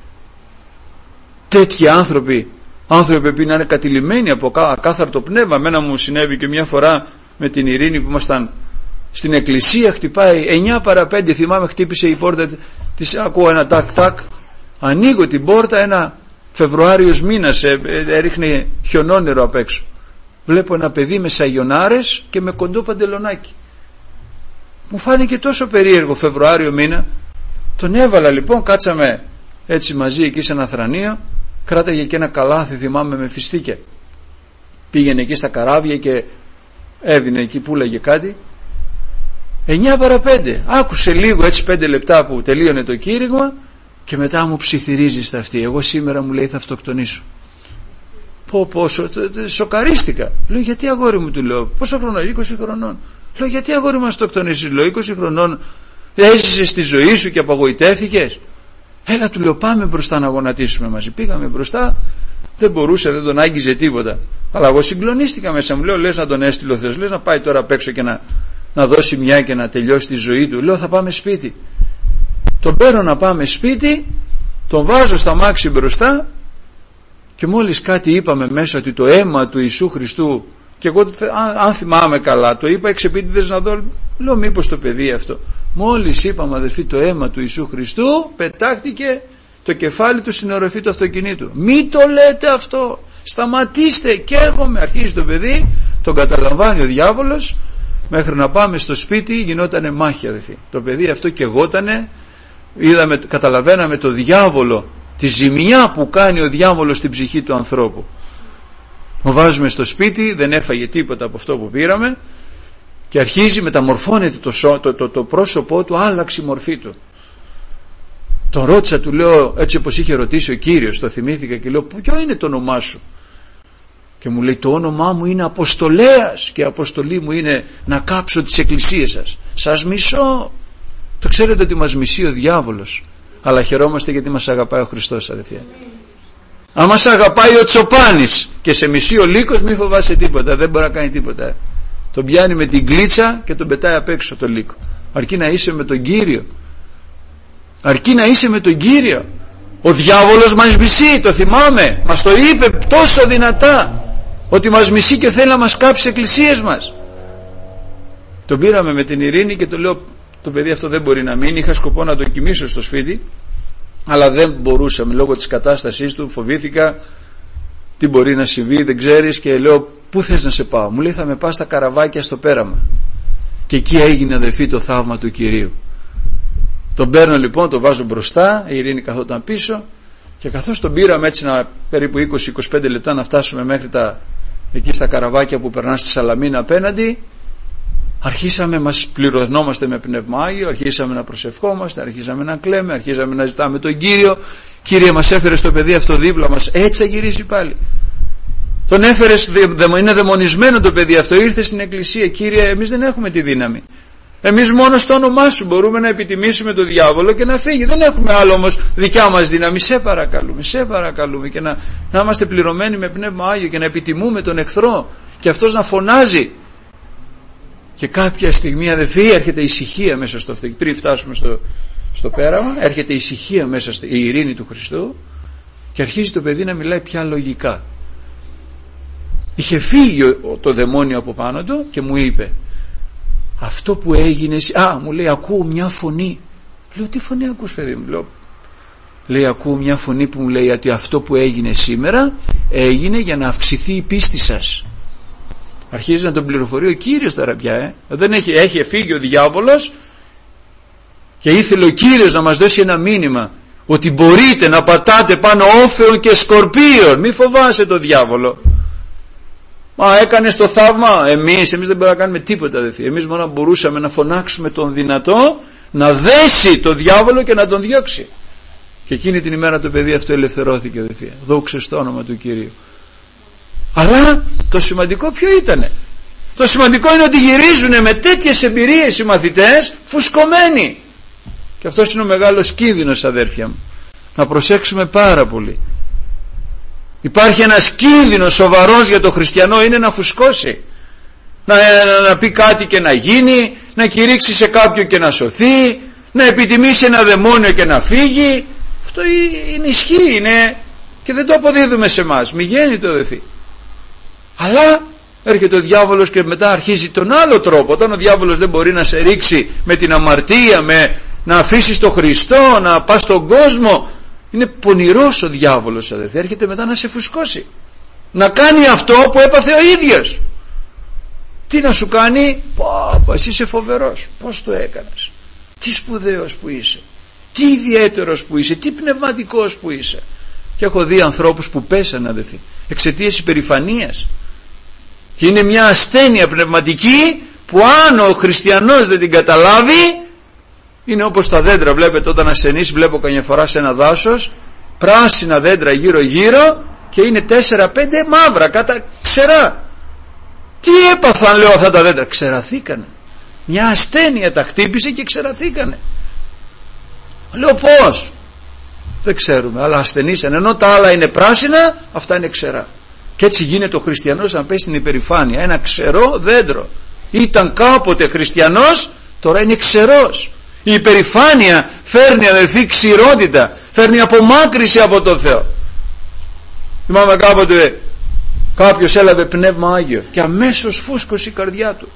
τέτοιοι άνθρωποι, άνθρωποι που είναι κατηλημμένοι από ακάθαρτο πνεύμα. Εμένα μου συνέβη και μια φορά με την Ειρήνη που ήμασταν στην εκκλησία, χτυπάει εννιά παρά πέντε, θυμάμαι, χτύπησε η πόρτα της, ακούω ένα τάκ τάκ, ανοίγω την πόρτα, ένα Φεβρουάριος μήνας, έριχνε χιονόνερο απ' έξω, βλέπω ένα παιδί με σαγιονάρες και με κοντό παντελονάκι. Μου φάνηκε τόσο περίεργο Φεβρουάριο μήνα. Τον έβαλα λοιπόν, κάτσαμε έτσι μαζί εκεί σε ένα θρανείο, κράταγε και ένα καλάθι, θυμάμαι, με φιστίκια. Πήγαινε εκεί στα καράβια και έδινε εκεί, πουλάγε κάτι. Εννιά παρά πέντε, άκουσε λίγο έτσι πέντε λεπτά που τελείωνε το κήρυγμα και μετά μου ψιθυρίζει στα αυτή. Εγώ σήμερα, μου λέει, θα αυτοκτονήσω. Πω πόσο, σοκαρίστηκα. Λέω, γιατί αγόρι μου, του λέω, πόσο χρόνο, είκοσι χρονών. Λέω, γιατί αγόρι μας το εκτονίσεις, λέω, είκοσι χρονών έζησες τη ζωή σου και απογοητεύτηκες. Έλα, του λέω, πάμε μπροστά να γονατίσουμε μαζί. Πήγαμε μπροστά, δεν μπορούσε, δεν τον άγγιζε τίποτα. Αλλά εγώ συγκλονίστηκα μέσα μου. Λέω, λες να τον έστειλε ο Θεός, λες να πάει τώρα απ' έξω και να, να δώσει μια και να τελειώσει τη ζωή του. Λέω, θα πάμε σπίτι. Τον παίρνω να πάμε σπίτι, τον βάζω στα μάξι μπροστά και μόλις κάτι είπαμε μέσα ότι το αίμα του Ιησού Χριστού, και εγώ αν θυμάμαι καλά το είπα εξεπίτηδες να δω, λέω μήπως το παιδί αυτό. Μόλις είπαμε αδερφοί το αίμα του Ιησού Χριστού, πετάχτηκε το κεφάλι του στην οροφή του αυτοκινήτου. Μη το λέτε αυτό, σταματήστε, καίγομαι. Αρχίζει το παιδί, τον καταλαμβάνει ο διάβολος, μέχρι να πάμε στο σπίτι γινότανε μάχη αδερφοί. Το παιδί αυτό καιγότανε, είδαμε, καταλαβαίναμε το διάβολο, τη ζημιά που κάνει ο διάβολος στην ψυχή του ανθρώπου. Τον βάζουμε στο σπίτι, δεν έφαγε τίποτα από αυτό που πήραμε και αρχίζει, μεταμορφώνεται το, σώ, το, το, το πρόσωπό του, άλλαξε η μορφή του. Τον ρώτησα, του λέω, έτσι όπως είχε ρωτήσει ο Κύριος, το θυμήθηκα και λέω, ποιο είναι το όνομά σου? Και μου λέει, το όνομά μου είναι Αποστολέας και η αποστολή μου είναι να κάψω τις εκκλησίες σας. Σας μισώ. Το ξέρετε ότι μας μισεί ο διάβολος, αλλά χαιρόμαστε γιατί μας αγαπάει ο Χριστός αδελφιά. Αν μας αγαπάει ο Τσοπάνης και σε μισεί ο Λύκος, μη φοβάσαι τίποτα, δεν μπορεί να κάνει τίποτα. Τον πιάνει με την κλίτσα και τον πετάει απ' έξω τον Λύκο. Αρκεί να είσαι με τον Κύριο. Αρκεί να είσαι με τον Κύριο. Ο διάβολος μας μισεί, το θυμάμαι, μας το είπε τόσο δυνατά, ότι μας μισεί και θέλει να μας κάψει τις εκκλησίες μας. Τον πήραμε με την ειρήνη και το λέω, το παιδί αυτό δεν μπορεί να μείνει. Είχα σκοπό να το κοιμήσω στο σπίτι, αλλά δεν μπορούσαμε λόγω της κατάστασής του. Φοβήθηκα τι μπορεί να συμβεί, δεν ξέρεις, και λέω, πού θες να σε πάω? Μου λέει, θα με πας στα Καραβάκια στο πέραμα. Και εκεί έγινε αδελφοί το θαύμα του Κυρίου. Τον παίρνω λοιπόν, τον βάζω μπροστά, η Ειρήνη καθόταν πίσω, και καθώς τον πήραμε έτσι να, περίπου είκοσι με είκοσι πέντε λεπτά να φτάσουμε μέχρι τα, εκεί στα Καραβάκια που περνά στη Σαλαμίνα απέναντι, αρχίσαμε, μας πληρωνόμαστε με Πνεύμα Άγιο, αρχίσαμε να προσευχόμαστε, αρχίσαμε να κλαίμε, αρχίσαμε να ζητάμε τον Κύριο. Κύριε, μας έφερες το παιδί αυτό δίπλα μας, έτσι θα γυρίσει πάλι. Τον έφερες, είναι δαιμονισμένο το παιδί αυτό, ήρθε στην εκκλησία. Κύριε, εμείς δεν έχουμε τη δύναμη. Εμείς μόνο στο όνομά σου μπορούμε να επιτιμήσουμε τον διάβολο και να φύγει. Δεν έχουμε άλλο όμως δικιά μας δύναμη. Σε παρακαλούμε, σε παρακαλούμε, και να, να είμαστε πληρωμένοι με Πνεύμα Άγιο και να επιτιμούμε τον εχθρό και αυτός να φωνάζει. Και κάποια στιγμή αδελφοί έρχεται ησυχία μέσα στο αυτοκίνητο. Πριν φτάσουμε στο, στο πέραμα, έρχεται ησυχία μέσα, στη, η ειρήνη του Χριστού, και αρχίζει το παιδί να μιλάει πια λογικά. Είχε φύγει το δαιμόνιο από πάνω του και μου είπε, αυτό που έγινε, α, μου λέει, ακούω μια φωνή. Λέω, τι φωνή ακούς παιδί μου? Λέω, λέει, ακούω μια φωνή που μου λέει ότι αυτό που έγινε σήμερα έγινε για να αυξηθεί η πίστη σας. Αρχίζει να τον πληροφορεί ο Κύριος τώρα πια, ε. Δεν έχει, έχει φύγει ο διάβολος και ήθελε ο Κύριος να μας δώσει ένα μήνυμα ότι μπορείτε να πατάτε πάνω όφεων και σκορπίων. Μη φοβάσαι το διάβολο. Μα έκανες το θαύμα? Εμείς, εμείς δεν μπορούμε να κάνουμε τίποτα αδελφοί. Εμείς μόνο μπορούσαμε να φωνάξουμε τον δυνατό να δέσει το διάβολο και να τον διώξει. Και εκείνη την ημέρα το παιδί αυτό ελευθερώθηκε αδελφοί. Δόξα στο όνομα του Κυρίου. Αλλά το σημαντικό ποιο ήτανε? Το σημαντικό είναι ότι γυρίζουν με τέτοιες εμπειρίες οι μαθητές φουσκωμένοι. Και αυτός είναι ο μεγάλος κίνδυνος αδέρφια μου. Να προσέξουμε πάρα πολύ. Υπάρχει ένας κίνδυνος σοβαρός για το χριστιανό, είναι να φουσκώσει. Να, να, να πει κάτι και να γίνει, να κηρύξει σε κάποιον και να σωθεί, να επιτιμήσει ένα δαιμόνιο και να φύγει. Αυτό είναι ισχύ, είναι, και δεν το αποδίδουμε σε εμάς. Μη γίνει το αδελφοί. Αλλά έρχεται ο διάβολος και μετά αρχίζει τον άλλο τρόπο. Όταν ο διάβολος δεν μπορεί να σε ρίξει με την αμαρτία, με να αφήσεις τον Χριστό, να πας στον κόσμο, είναι πονηρός ο διάβολος αδερφοί. Έρχεται μετά να σε φουσκώσει, να κάνει αυτό που έπαθε ο ίδιος. Τι να σου κάνει? Πω, πω, εσύ είσαι φοβερός, πως το έκανες, τι σπουδαίος που είσαι, τι ιδιαίτερος που είσαι, τι πνευματικός που είσαι. Και έχω δει ανθρώπους που πέσανε αδερφοί εξαιτίας υπερηφανίας. Και είναι μια ασθένεια πνευματική που αν ο χριστιανός δεν την καταλάβει, είναι όπως τα δέντρα. Βλέπετε όταν ασθενείς, βλέπω καμιά φορά σε ένα δάσος πράσινα δέντρα γύρω γύρω και είναι τέσσερα πέντε μαύρα, κατά ξερά. Τι έπαθαν, λέω, αυτά τα δέντρα? Ξεραθήκανε. Μια ασθένεια τα χτύπησε και ξεραθήκανε. Λέω, πώς? Δεν ξέρουμε, αλλά ασθενήσαν. Ενώ τα άλλα είναι πράσινα, αυτά είναι ξερά. Και έτσι γίνεται ο χριστιανός να πέσει στην υπερηφάνεια. Ένα ξερό δέντρο. Ήταν κάποτε χριστιανός, τώρα είναι ξερός. Η υπερηφάνεια φέρνει, αδελφοί, ξηρότητα, φέρνει απομάκρυση από τον Θεό. Θυμάμαι κάποτε κάποιος έλαβε πνεύμα Άγιο και αμέσως φούσκωσε η καρδιά του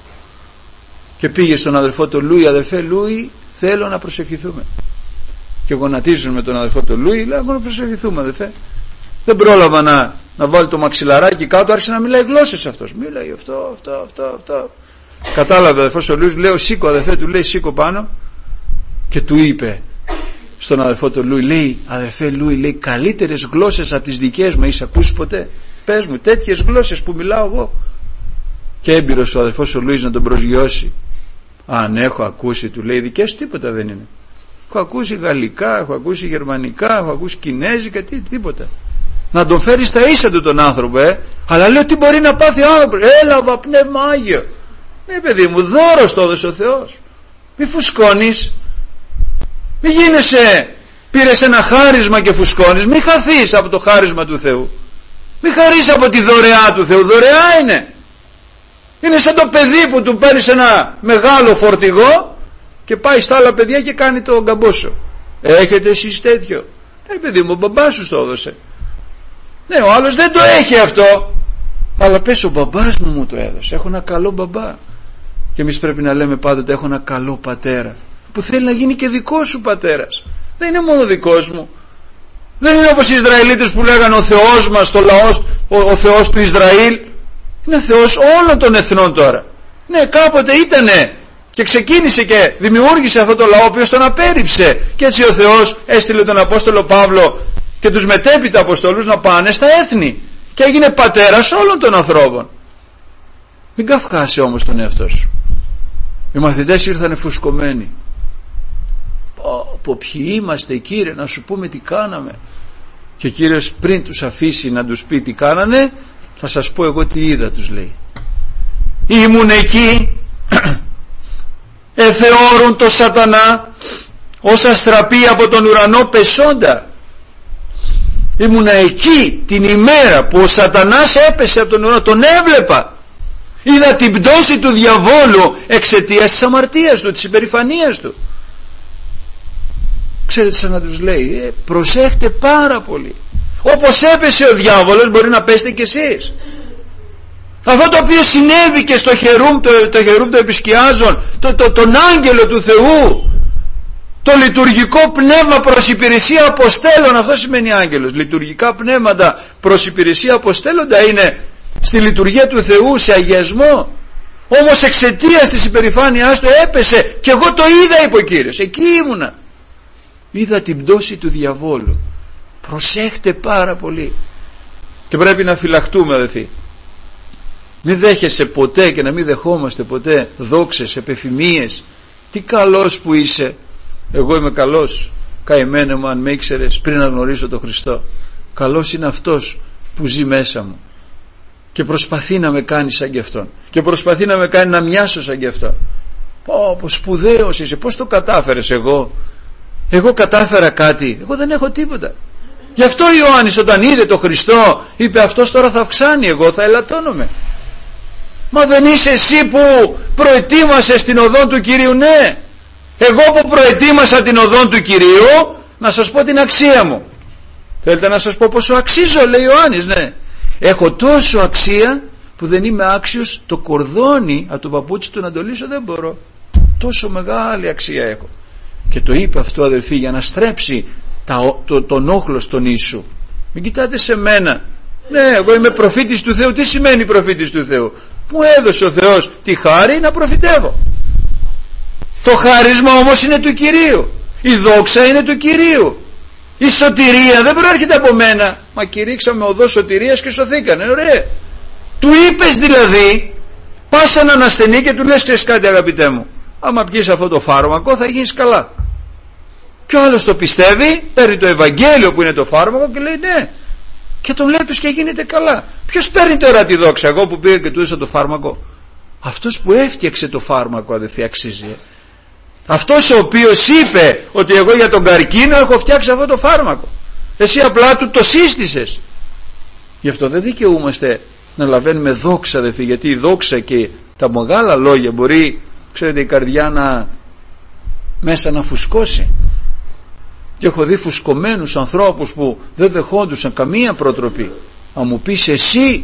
και πήγε στον αδελφό του Λούι, αδελφέ Λούι, θέλω να προσευχηθούμε. Και γονατίζουν με τον αδελφό του Λούι, λέω, να προσευχηθούμε, αδελφέ. Δεν πρόλαβα να, να βάλει το μαξιλαράκι κάτω, άρχισε να μιλάει γλώσσες αυτός. Μίλάει αυτό, αυτό, αυτό, αυτό. Κατάλαβε ο αδελφός ο Λούις, λέω, σήκω, αδελφέ, του λέει, σήκω πάνω. Και του είπε στον αδελφό του Λούι, λέει, αδελφέ Λούι, λέει, καλύτερες γλώσσες από τις δικές μου έχεις ακούσει ποτέ? Πες μου, τέτοιες γλώσσες που μιλάω εγώ. Και έμπειρος ο αδελφός ο Λούις να τον προσγειώσει. Αν έχω ακούσει, του λέει, δικές σου τίποτα δεν είναι. Έχω ακούσει γαλλικά, έχω ακούσει γερμανικά, έχω ακούσει κινέζικα, τι, τίποτα. Να τον φέρει στα ίσα του τον άνθρωπο, ε. Αλλά λέω, τι μπορεί να πάθει ο άνθρωπος? Έλαβα πνεύμα Άγιο. Ναι, παιδί μου, δώρος το έδωσε ο Θεός. Μη φουσκώνεις. Μη γίνεσαι, πήρες ένα χάρισμα και φουσκώνεις. Μη χαθείς από το χάρισμα του Θεού. Μη χαρείς από τη δωρεά του Θεού. Δωρεά είναι. Είναι σαν το παιδί που του παίρνεις ένα μεγάλο φορτηγό και πάει στα άλλα παιδιά και κάνει το γκαμπόσο. Έχετε εσείς τέτοιο? Ναι, παιδί μου, ο μπαμπάς σου το έδωσε. Ναι, ο άλλος δεν το έχει αυτό. Αλλά πες, ο μπαμπάς μου μου το έδωσε. Έχω ένα καλό μπαμπά. Και εμείς πρέπει να λέμε πάντοτε, έχω ένα καλό πατέρα που θέλει να γίνει και δικός σου πατέρας. Δεν είναι μόνο δικός μου. Δεν είναι όπως οι Ισραηλίτες που λέγανε ο Θεός μας, το λαός, ο, ο Θεός του Ισραήλ. Είναι Θεός όλων των εθνών τώρα. Ναι, κάποτε ήτανε και ξεκίνησε και δημιούργησε αυτό το λαό, ο οποίος τον απέρριψε. Και έτσι ο Θεός έστειλε τον Απόστολο Παύλο και τους μετέπειτα Αποστολούς να πάνε στα έθνη και έγινε πατέρας όλων των ανθρώπων. Μην καυκάσει όμως τον εαυτό σου. Οι μαθητές ήρθανε φουσκωμένοι. Από ποιοι είμαστε, Κύριε, να σου πούμε τι κάναμε? Και ο Κύριος πριν τους αφήσει να τους πει τι κάνανε, θα σας πω εγώ τι είδα, τους λέει. Ήμουν εκεί, εθεώρουν το σατανά ως αστραπή από τον ουρανό πεσόντα. Ήμουνα εκεί την ημέρα που ο σατανάς έπεσε από τον ουρανό, τον έβλεπα. Είδα την πτώση του διαβόλου εξαιτίας της αμαρτίας του, της υπερηφανίας του. Ξέρετε, σαν να τους λέει, ε, προσέχτε πάρα πολύ. Όπως έπεσε ο διάβολος, μπορεί να πέσετε κι εσείς. Αυτό το οποίο συνέβη και στο Χερούμ, το, το Χερούμ το επισκιάζον, το, το, τον άγγελο του Θεού, το λειτουργικό πνεύμα προς υπηρεσία αποστέλλων, αυτό σημαίνει άγγελος. Λειτουργικά πνεύματα προς υπηρεσία αποστέλλοντα είναι στη λειτουργία του Θεού, σε αγιασμό. Όμως εξαιτίας της υπερηφάνειάς του έπεσε και εγώ το είδα, είπε ο Κύριος. Εκεί ήμουνα. Είδα την πτώση του διαβόλου. Προσέχτε πάρα πολύ. Και πρέπει να φυλαχτούμε, αδελφοί. Μην δέχεσαι ποτέ και να μην δεχόμαστε ποτέ δόξες, επεφημίες. Τι καλός που είσαι. Εγώ είμαι καλός. Καημένε μου αν με ήξερες πριν να γνωρίσω τον Χριστό. Καλός είναι αυτός που ζει μέσα μου και προσπαθεί να με κάνει σαν κι αυτόν και προσπαθεί να με κάνει να μοιάσω σαν κι αυτόν. Πω, πω σπουδαίος είσαι. Πώς το κατάφερες? Εγώ εγώ κατάφερα κάτι? Εγώ δεν έχω τίποτα. Γι' αυτό ο Ιωάννης όταν είδε τον Χριστό είπε, αυτός τώρα θα αυξάνει, εγώ θα ελαττώνομαι. Μα δεν είσαι εσύ που προετοίμασες την οδόν του Κυρίου? Ναι, εγώ που προετοίμασα την οδόν του Κυρίου, να σας πω την αξία μου. Θέλετε να σας πω πόσο αξίζω? Λέει ο Ιωάννης. Ναι, έχω τόσο αξία που δεν είμαι άξιος το κορδόνι από το παπούτσι του να το λύσω, δεν μπορώ. Τόσο μεγάλη αξία έχω. Και το είπε αυτό, αδελφοί, για να στρέψει τα, το, τον όχλο στον Ιησού. Μην κοιτάτε σε μένα. Ναι, εγώ είμαι προφήτης του Θεού. Τι σημαίνει προφήτης του Θεού? Μου έδωσε ο Θεός τη χάρη να προφητεύω. Το χάρισμα όμως είναι του Κυρίου. Η δόξα είναι του Κυρίου. Η σωτηρία δεν προέρχεται από μένα. Μα κηρύξαμε οδό σωτηρίας και σωθήκανε. Ωραία. Του είπες δηλαδή, πας έναν ασθενή και του λες, ξέρεις κάτι αγαπητέ μου, άμα πιείς αυτό το φάρμακο θα γίνεις καλά. Και ο άλλος το πιστεύει, παίρνει το Ευαγγέλιο που είναι το φάρμακο και λέει ναι. και τον βλέπεις και γίνεται καλά. Ποιος παίρνει τώρα τη δόξα? Εγώ που πήγα και του έδωσα το φάρμακο? Αυτός που έφτιαξε το φάρμακο, αδελφοί, αξίζει. Αυτός ο οποίος είπε ότι εγώ για τον καρκίνο έχω φτιάξει αυτό το φάρμακο, εσύ απλά του το σύστησες. Γι' αυτό δεν δικαιούμαστε να λαβαίνουμε δόξα, αδελφοί, γιατί η δόξα και τα μεγάλα λόγια μπορεί, ξέρετε, η καρδιά να μέσα να φουσκώσει. Και έχω δει φουσκωμένους ανθρώπους που δεν δεχόντουσαν καμία προτροπή. Αν μου πεις εσύ,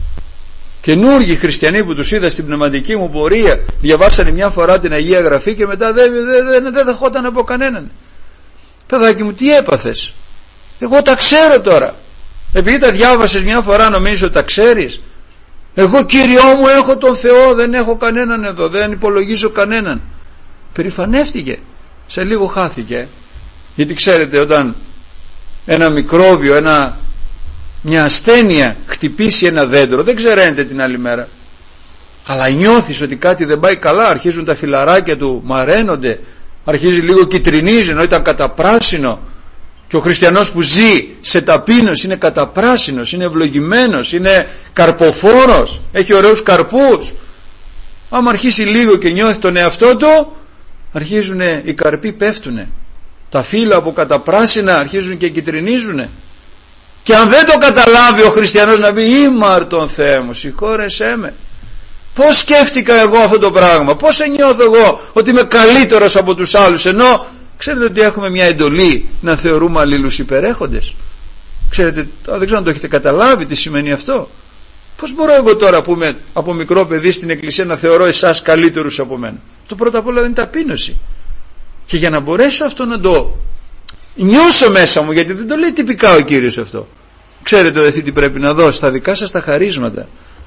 καινούργοι χριστιανοί που τους είδα στην πνευματική μου πορεία, διαβάσανε μια φορά την Αγία Γραφή και μετά δεν δε, δε, δε δεχόταν από κανέναν. Παιδάκι μου, τι έπαθες? Εγώ τα ξέρω τώρα. Επειδή τα διάβασες μια φορά νομίζεις ότι τα ξέρεις? Εγώ, Κύριό μου, έχω τον Θεό, δεν έχω κανέναν εδώ, δεν υπολογίζω κανέναν. Περηφανεύτηκε, σε λίγο χάθηκε. Γιατί ξέρετε, όταν ένα μικρόβιο, ένα, μια ασθένεια χτυπήσει ένα δέντρο, δεν ξέρετε την άλλη μέρα, αλλά νιώθεις ότι κάτι δεν πάει καλά, αρχίζουν τα φυλαράκια του, μαραίνονται, αρχίζει λίγο κυτρινίζει, ενώ ήταν καταπράσινο. Και ο χριστιανός που ζει σε ταπείνωση είναι καταπράσινος, είναι ευλογημένος, είναι καρποφόρος, έχει ωραίους καρπούς. Άμα αρχίσει λίγο και νιώθει τον εαυτό του, αρχίζουν οι καρποί, πέφτουνε. Τα φύλλα από καταπράσινα αρχίζουν και κυτρινίζουν. Και αν δεν το καταλάβει ο χριστιανός να πει ήμαρ τον Θεέ μου, συγχώρεσέ με, πώς σκέφτηκα εγώ αυτό το πράγμα, πώς νιώθω εγώ ότι είμαι καλύτερος από τους άλλους, ενώ ξέρετε ότι έχουμε μια εντολή να θεωρούμε αλλήλους υπερέχοντες? Ξέρετε, δεν ξέρω αν το έχετε καταλάβει τι σημαίνει αυτό. Πώς μπορώ εγώ τώρα που είμαι από μικρό παιδί στην εκκλησία να θεωρώ εσάς καλύτερους από μένα? Το πρώτα απ' όλα είναι ταπείνωση. Και για να μπορέσω αυτό να το νιώσω μέσα μου, γιατί δεν το λέει τυπικά ο Κύριος αυτό. Ξέρετε, αδελφοί, τι πρέπει να δώσει? Τα δικά σας τα χαρίσματα,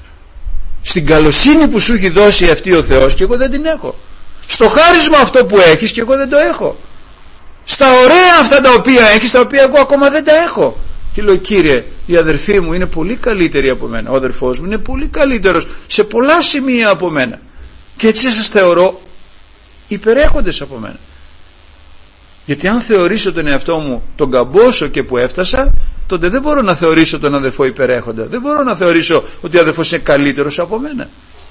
στην καλοσύνη που σου έχει δώσει αυτή ο Θεός, και εγώ δεν την έχω. Στο χάρισμα αυτό που έχεις και εγώ δεν το έχω. Στα ωραία αυτά τα οποία έχεις, τα οποία εγώ ακόμα δεν τα έχω. Και λέω, Κύριε, η αδερφή μου είναι πολύ καλύτερη από μένα, ο αδερφός μου είναι πολύ καλύτερος σε πολλά σημεία από μένα, και έτσι σας θεωρώ υπερέχοντες από μένα. Γιατί αν θεωρήσω τον εαυτό μου τον καμπόσο και που έφτασα, τότε δεν μπορώ να θεωρήσω τον αδερφό υπερέχοντα, δεν μπορώ να θεωρήσω ότι ο αδερφός είναι καλύτερος από μένα.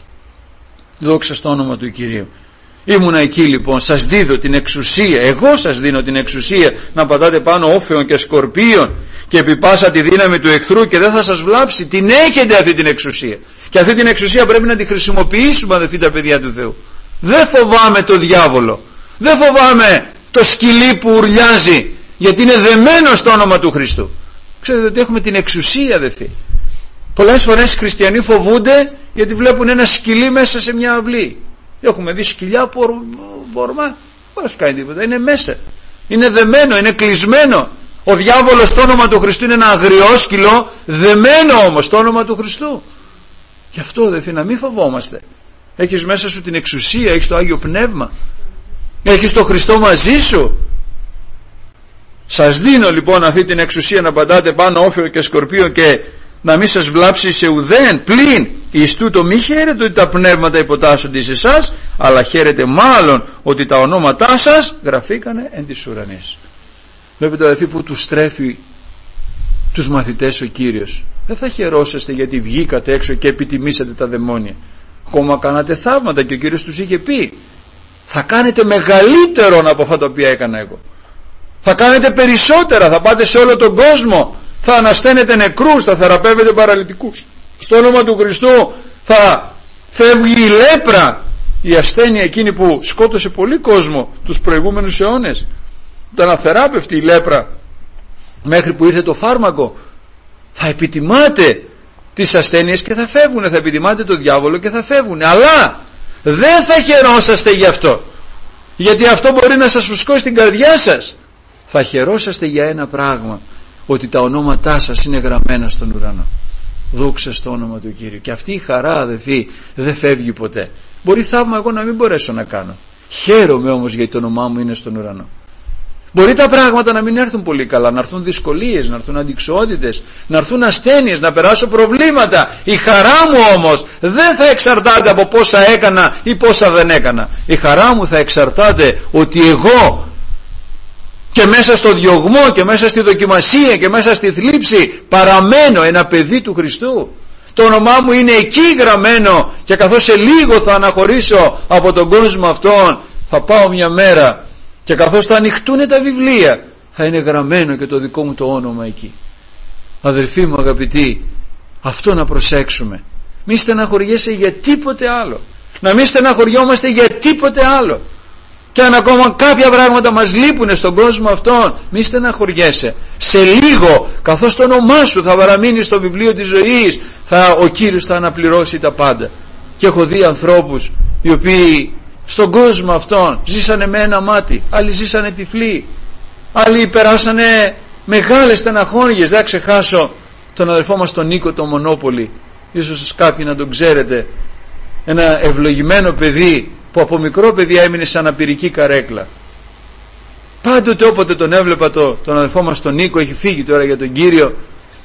Δόξα στο όνομα του Κυρίου. Ήμουνα εκεί λοιπόν, σας δίδω την εξουσία, εγώ σας δίνω την εξουσία να πατάτε πάνω όφεων και σκορπίων και επί πάσα τη δύναμη του εχθρού, και δεν θα σας βλάψει. Την έχετε αυτή την εξουσία, και αυτή την εξουσία πρέπει να τη χρησιμοποιήσουμε, αδελφοί, τα παιδιά του Θεού. Δεν φοβάμαι το διάβολο, δεν φοβάμαι το σκυλί που ουρλιάζει, γιατί είναι δεμένο στο όνομα του Χριστού. Ξέρετε ότι έχουμε την εξουσία, αδελφοί. Πολλές φορές οι χριστιανοί φοβούνται γιατί βλέπουν ένα σκυλί μέσα σε μια αυλή. Έχουμε δει σκυλιά που ορμά, πώς κάνει τίποτα, είναι μέσα, είναι δεμένο, είναι κλεισμένο. Ο διάβολος στο όνομα του Χριστού είναι ένα αγριόσκυλο, δεμένο όμως στο όνομα του Χριστού. Γι' αυτό, αδελφοί, να μην φοβόμαστε. Έχεις μέσα σου την εξουσία, έχεις το Άγιο Πνεύμα, έχεις το Χριστό μαζί σου. Σας δίνω λοιπόν αυτή την εξουσία να πατάτε πάνω όφεο και σκορπίο, και να μην σας βλάψει σε ουδέν, πλην εις τούτο μη χαίρετε ότι τα πνεύματα υποτάσσονται εις εσάς, αλλά χαίρετε μάλλον ότι τα ονόματά σας γραφήκανε εν της ουρανής. Βλέπετε, αδελφοί, που τους στρέφει τους μαθητές ο Κύριος. Δεν θα χαιρόσαστε γιατί βγήκατε έξω και επιτιμήσατε τα δαιμόνια. Ακόμα κάνατε θαύματα, και ο Κύριος τους είχε πει, θα κάνετε μεγαλύτερον από αυτά τα οποία έκανα εγώ. Θα κάνετε περισσότερα, θα πάτε σε όλο τον κόσμο, θα ανασταίνετε νεκρούς, θα θεραπεύετε παραλυτικούς. Στο όνομα του Χριστού θα φεύγει η λέπρα, η ασθένεια εκείνη που σκότωσε πολύ κόσμο τους προηγούμενους αιώνες. Ήταν αθεράπευτη η λέπρα μέχρι που ήρθε το φάρμακο. Θα επιτιμάτε τις ασθένειες και θα φεύγουν, θα επιτιμάτε το διάβολο και θα φεύγουν. Αλλά δεν θα χαιρόσαστε γι' αυτό, γιατί αυτό μπορεί να σας φουσκώσει την καρδιά σας. Θα χαιρόσαστε για ένα πράγμα, ότι τα ονόματά σας είναι γραμμένα στον ουρανό. Δόξα στο όνομα του Κύριου. Και αυτή η χαρά, αδελφοί, δεν φεύγει ποτέ. Μπορεί θαύμα εγώ να μην μπορέσω να κάνω, χαίρομαι όμως γιατί το όνομά μου είναι στον ουρανό. Μπορεί τα πράγματα να μην έρθουν πολύ καλά, να έρθουν δυσκολίες, να έρθουν αντιξιότητες, να έρθουν ασθένειες, να περάσω προβλήματα. Η χαρά μου όμως δεν θα εξαρτάται από πόσα έκανα ή πόσα δεν έκανα. Η χαρά μου θα εξαρτάται ότι εγώ και μέσα στο διωγμό και μέσα στη δοκιμασία και μέσα στη θλίψη παραμένω ένα παιδί του Χριστού. Το όνομά μου είναι εκεί γραμμένο και καθώς σε λίγο θα αναχωρήσω από τον κόσμο αυτόν, θα πάω μια μέρα και καθώς θα ανοιχτούν τα βιβλία θα είναι γραμμένο και το δικό μου το όνομα εκεί. Αδελφοί μου αγαπητοί, αυτό να προσέξουμε. Μη στεναχωριέσαι για τίποτε άλλο, να μην στεναχωριόμαστε για τίποτε άλλο. Και αν ακόμα κάποια πράγματα μας λείπουν στον κόσμο αυτόν, μη στεναχωριέσαι. Σε λίγο, καθώς το όνομά σου θα παραμείνει στο βιβλίο της ζωής, θα, ο Κύριος θα αναπληρώσει τα πάντα. Και έχω δει ανθρώπους οι οποίοι στον κόσμο αυτόν ζήσανε με ένα μάτι, άλλοι ζήσανε τυφλοί, άλλοι περάσανε μεγάλες στεναχώριες. Δεν θα ξεχάσω τον αδελφό μας τον Νίκο τον Μονόπολη, ίσως κάποιοι να τον ξέρετε, ένα ευλογημένο παιδί που από μικρό παιδί έμεινε σαν αναπηρική καρέκλα. Πάντοτε όποτε τον έβλεπα το, τον αδελφό μας τον Νίκο, έχει φύγει τώρα για τον Κύριο,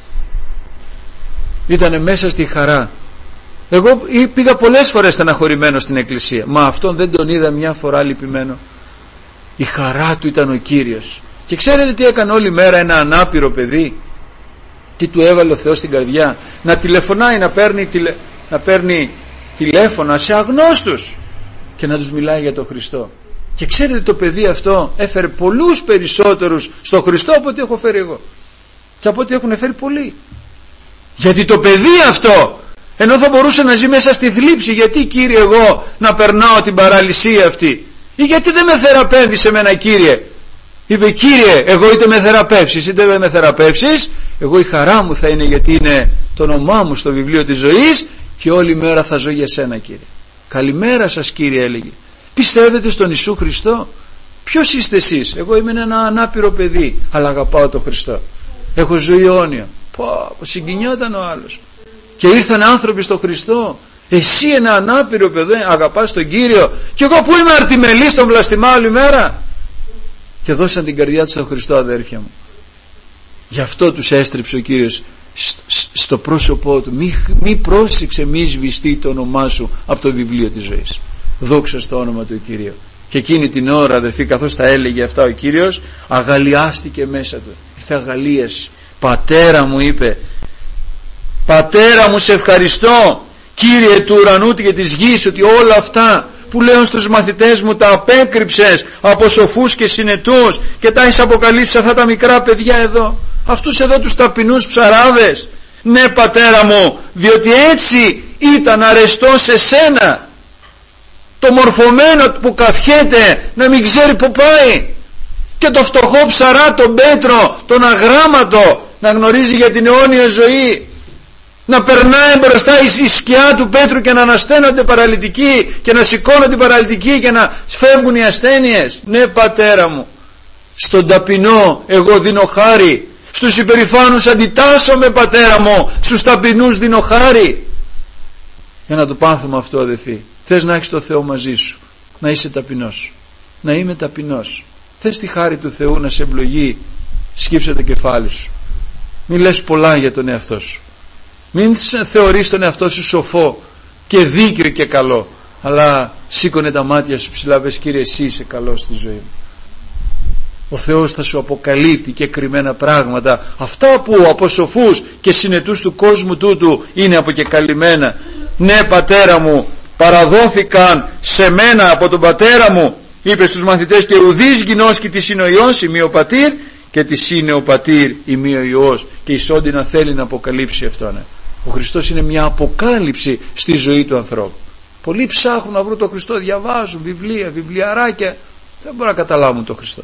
ήταν μέσα στη χαρά. Εγώ πήγα πολλές φορές στεναχωρημένο στην εκκλησία, μα αυτόν δεν τον είδα μια φορά λυπημένο. Η χαρά του ήταν ο Κύριος. Και ξέρετε τι έκανε όλη μέρα ένα ανάπηρο παιδί? Τι του έβαλε ο Θεός στην καρδιά? Να τηλεφωνάει, να παίρνει, τηλε, να παίρνει τηλέφωνα σε αγνώστους και να τους μιλάει για τον Χριστό. Και ξέρετε, το παιδί αυτό έφερε πολλούς περισσότερους στο Χριστό από ό,τι έχω φέρει εγώ και από ό,τι έχουν φέρει πολλοί. Γιατί το παιδί αυτό, ενώ θα μπορούσε να ζει μέσα στη θλίψη, γιατί Κύριε εγώ να περνάω την παραλυσία αυτή, ή γιατί δεν με θεραπεύεις εμένα Κύριε? Είπε, Κύριε, εγώ είτε με θεραπεύσεις είτε δεν με θεραπεύσεις, εγώ η χαρά μου θα είναι γιατί είναι το όνομά μου στο βιβλίο της ζωής και όλη μέρα θα ζω για σένα Κύριε. Καλημέρα σας Κύριε, έλεγε. Πιστεύετε στον Ιησού Χριστό? Ποιος είστε εσείς? Εγώ είμαι ένα ανάπηρο παιδί, αλλά αγαπάω τον Χριστό, έχω ζωή αιώνια. Πω, συγκινιόταν ο άλλος. Και ήρθαν άνθρωποι στον Χριστό. Εσύ ένα ανάπηρο παιδί αγαπάς τον Κύριο, και εγώ που είμαι αρτιμελής τον βλαστημά όλη μέρα? Και δώσαν την καρδιά τους στον Χριστό, αδέρφια μου. Γι' αυτό τους έστριψε ο Κύριος στο πρόσωπό του. Μη, μη πρόσεξε, μη σβηστεί το όνομά σου από το βιβλίο της ζωής. Δόξα στο όνομα του Κυρίου. Και εκείνη την ώρα, αδερφοί, καθώς τα έλεγε αυτά ο Κύριος, αγαλιάστηκε μέσα του. Ήρθε αγαλίαση. Πατέρα μου, είπε, Πατέρα μου, σε ευχαριστώ Κύριε του ουρανού και της γης, ότι όλα αυτά που λέω στους μαθητές μου τα απέκρυψες από σοφούς και συνετούς και τα έχεις αποκαλύψει αυτά τα μικρά παιδιά εδώ, αυτούς εδώ τους ταπεινούς ψαράδες. Ναι Πατέρα μου, διότι έτσι ήταν αρεστό σε σένα το μορφωμένο που καφιέται να μην ξέρει που πάει, και το φτωχό ψαρά τον Πέτρο, τον αγράμματο, να γνωρίζει για την αιώνια ζωή, να περνάει μπροστά η σκιά του Πέτρου και να ανασταίνονται παραλυτικοί και να σηκώνονται οι παραλυτικοί και να φεύγουν οι ασθένειες. Ναι Πατέρα μου, στον ταπεινό εγώ δίνω χάρη, στους υπερηφάνους αντιτάσσομαι Πατέρα μου, στους ταπεινούς δίνω χάρη. Για να το πάθουμε αυτό, αδελφοί. Θες να έχεις το Θεό μαζί σου, να είσαι ταπεινός? Να είμαι ταπεινός. Θες τη χάρη του Θεού να σε ευλογεί? Σκύψε το κεφάλι σου. Μην λες πολλά για τον εαυτό σου. Μην θεωρείς τον εαυτό σου σοφό και δίκαιο και καλό, αλλά σήκωνε τα μάτια σου ψηλά, πες Κύριε, εσύ είσαι καλός στη ζωή μου. Ο Θεός θα σου αποκαλύπτει και κρυμμένα πράγματα, αυτά που από σοφούς και συνετούς του κόσμου τούτου είναι αποκεκαλυμμένα. Ναι Πατέρα μου, παραδόθηκαν σε μένα από τον Πατέρα μου, είπε στους μαθητές, και ουδείς γινώσκει της είναι ο Υιός ημί ο Πατήρ, και της είναι ο Πατήρ ημί ο Υιός. Και η Σόντινα θέλει να αποκαλύψει αυτό. Ναι. Ο Χριστός είναι μια αποκάλυψη στη ζωή του ανθρώπου. Πολλοί ψάχνουν να βρουν τον Χριστό, διαβάζουν βιβλία, βιβλιαράκια, δεν μπορούν να καταλάβουν τον Χριστό,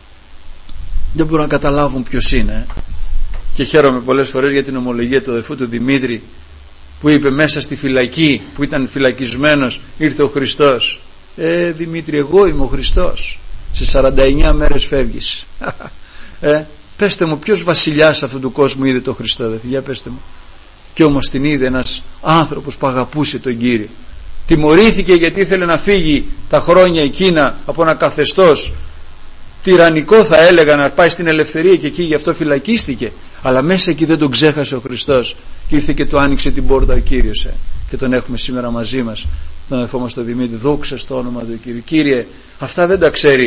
δεν μπορούν να καταλάβουν ποιος είναι. Και χαίρομαι πολλές φορές για την ομολογία του αδελφού του Δημήτρη, που είπε μέσα στη φυλακή που ήταν φυλακισμένος, ήρθε ο Χριστός. Ε Δημήτρη, εγώ είμαι ο Χριστός, σε σαράντα εννιά μέρες φεύγεις. ε, πέστε μου, ποιος βασιλιάς αυτού του κόσμου είδε τον Χριστό? Δε, για πέστε μου. Και όμως την είδε ένας άνθρωπος που αγαπούσε τον Κύριο. Τιμωρήθηκε γιατί ήθελε να φύγει τα χρόνια εκείνα από ένα καθεστώς τυραννικό, θα έλεγα, να πάει στην ελευθερία, και εκεί γι' αυτό φυλακίστηκε. Αλλά μέσα εκεί δεν τον ξέχασε ο Χριστός και ήρθε και του άνοιξε την πόρτα ο Κύριος. Ε. Και τον έχουμε σήμερα μαζί μας, τον αδελφό μας τον Δημήτρη. Δόξα στο όνομα του Κύριου. Κύριε, αυτά δεν τα ξέρει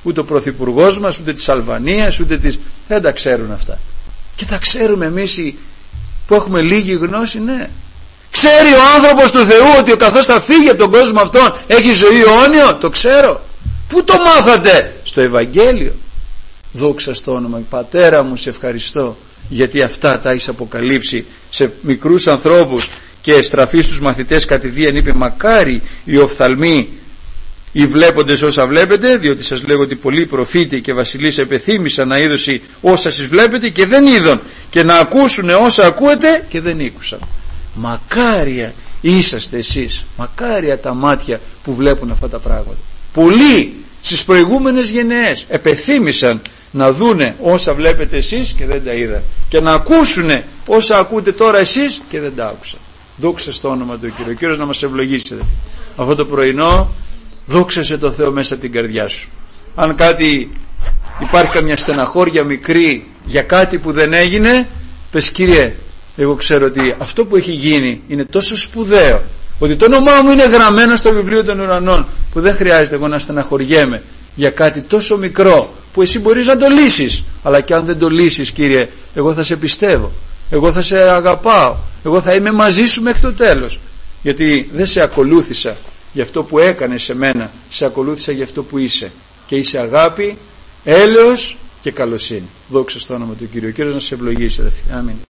ούτε ο πρωθυπουργός μας, ούτε της Αλβανίας, ούτε της... δεν τα ξέρουν αυτά. Και τα ξέρουμε εμείς που έχουμε λίγη γνώση, ναι. Ξέρει ο άνθρωπος του Θεού ότι καθώς θα φύγει από τον κόσμο αυτόν έχει ζωή αιώνιο? Το ξέρω. Πού το μάθατε? Στο Ευαγγέλιο. Δόξα στο όνομα. Πατέρα μου, σε ευχαριστώ γιατί αυτά τα έχεις αποκαλύψει σε μικρούς ανθρώπους και στραφεί στους μαθητές κατηδίαν. Είπε μακάρι οι οφθαλμοί οι βλέποντες όσα βλέπετε, διότι σας λέγω ότι πολλοί προφήτοι και βασιλείς επεθύμησαν να είδωσι όσα εσείς βλέπετε και δεν είδον, και να ακούσουν όσα ακούετε και δεν ήκουσαν. Μακάρια είσαστε εσείς, μακάρια τα μάτια που βλέπουν αυτά τα πράγματα. Πολλοί στις προηγούμενες γενναίες επεθύμησαν να δούνε όσα βλέπετε εσείς και δεν τα είδαν, και να ακούσουν όσα ακούτε τώρα εσείς και δεν τα άκουσαν. Δόξα στο όνομα του Κύριου. Ο Κύριος να μας ευλογήσει αυτό το πρωινό. Δόξασε το Θεό μέσα από την καρδιά σου. Αν κάτι υπάρχει, καμιά στεναχώρια μικρή για κάτι που δεν έγινε, πες Κύριε, εγώ ξέρω ότι αυτό που έχει γίνει είναι τόσο σπουδαίο, ότι το όνομά μου είναι γραμμένο στο βιβλίο των ουρανών, που δεν χρειάζεται εγώ να στεναχωριέμαι για κάτι τόσο μικρό που εσύ μπορείς να το λύσεις. Αλλά και αν δεν το λύσεις, Κύριε, εγώ θα σε πιστεύω, εγώ θα σε αγαπάω, εγώ θα είμαι μαζί σου μέχρι το τέλος, γιατί δεν σε ακολούθησα για αυτό που έκανες σε μένα, σε ακολούθησα για αυτό που είσαι, και είσαι αγάπη, έλεος και καλοσύνη. Δόξα στο όνομα του Κύριου. Ο Κύριος να σε ευλογήσει. Αμήν.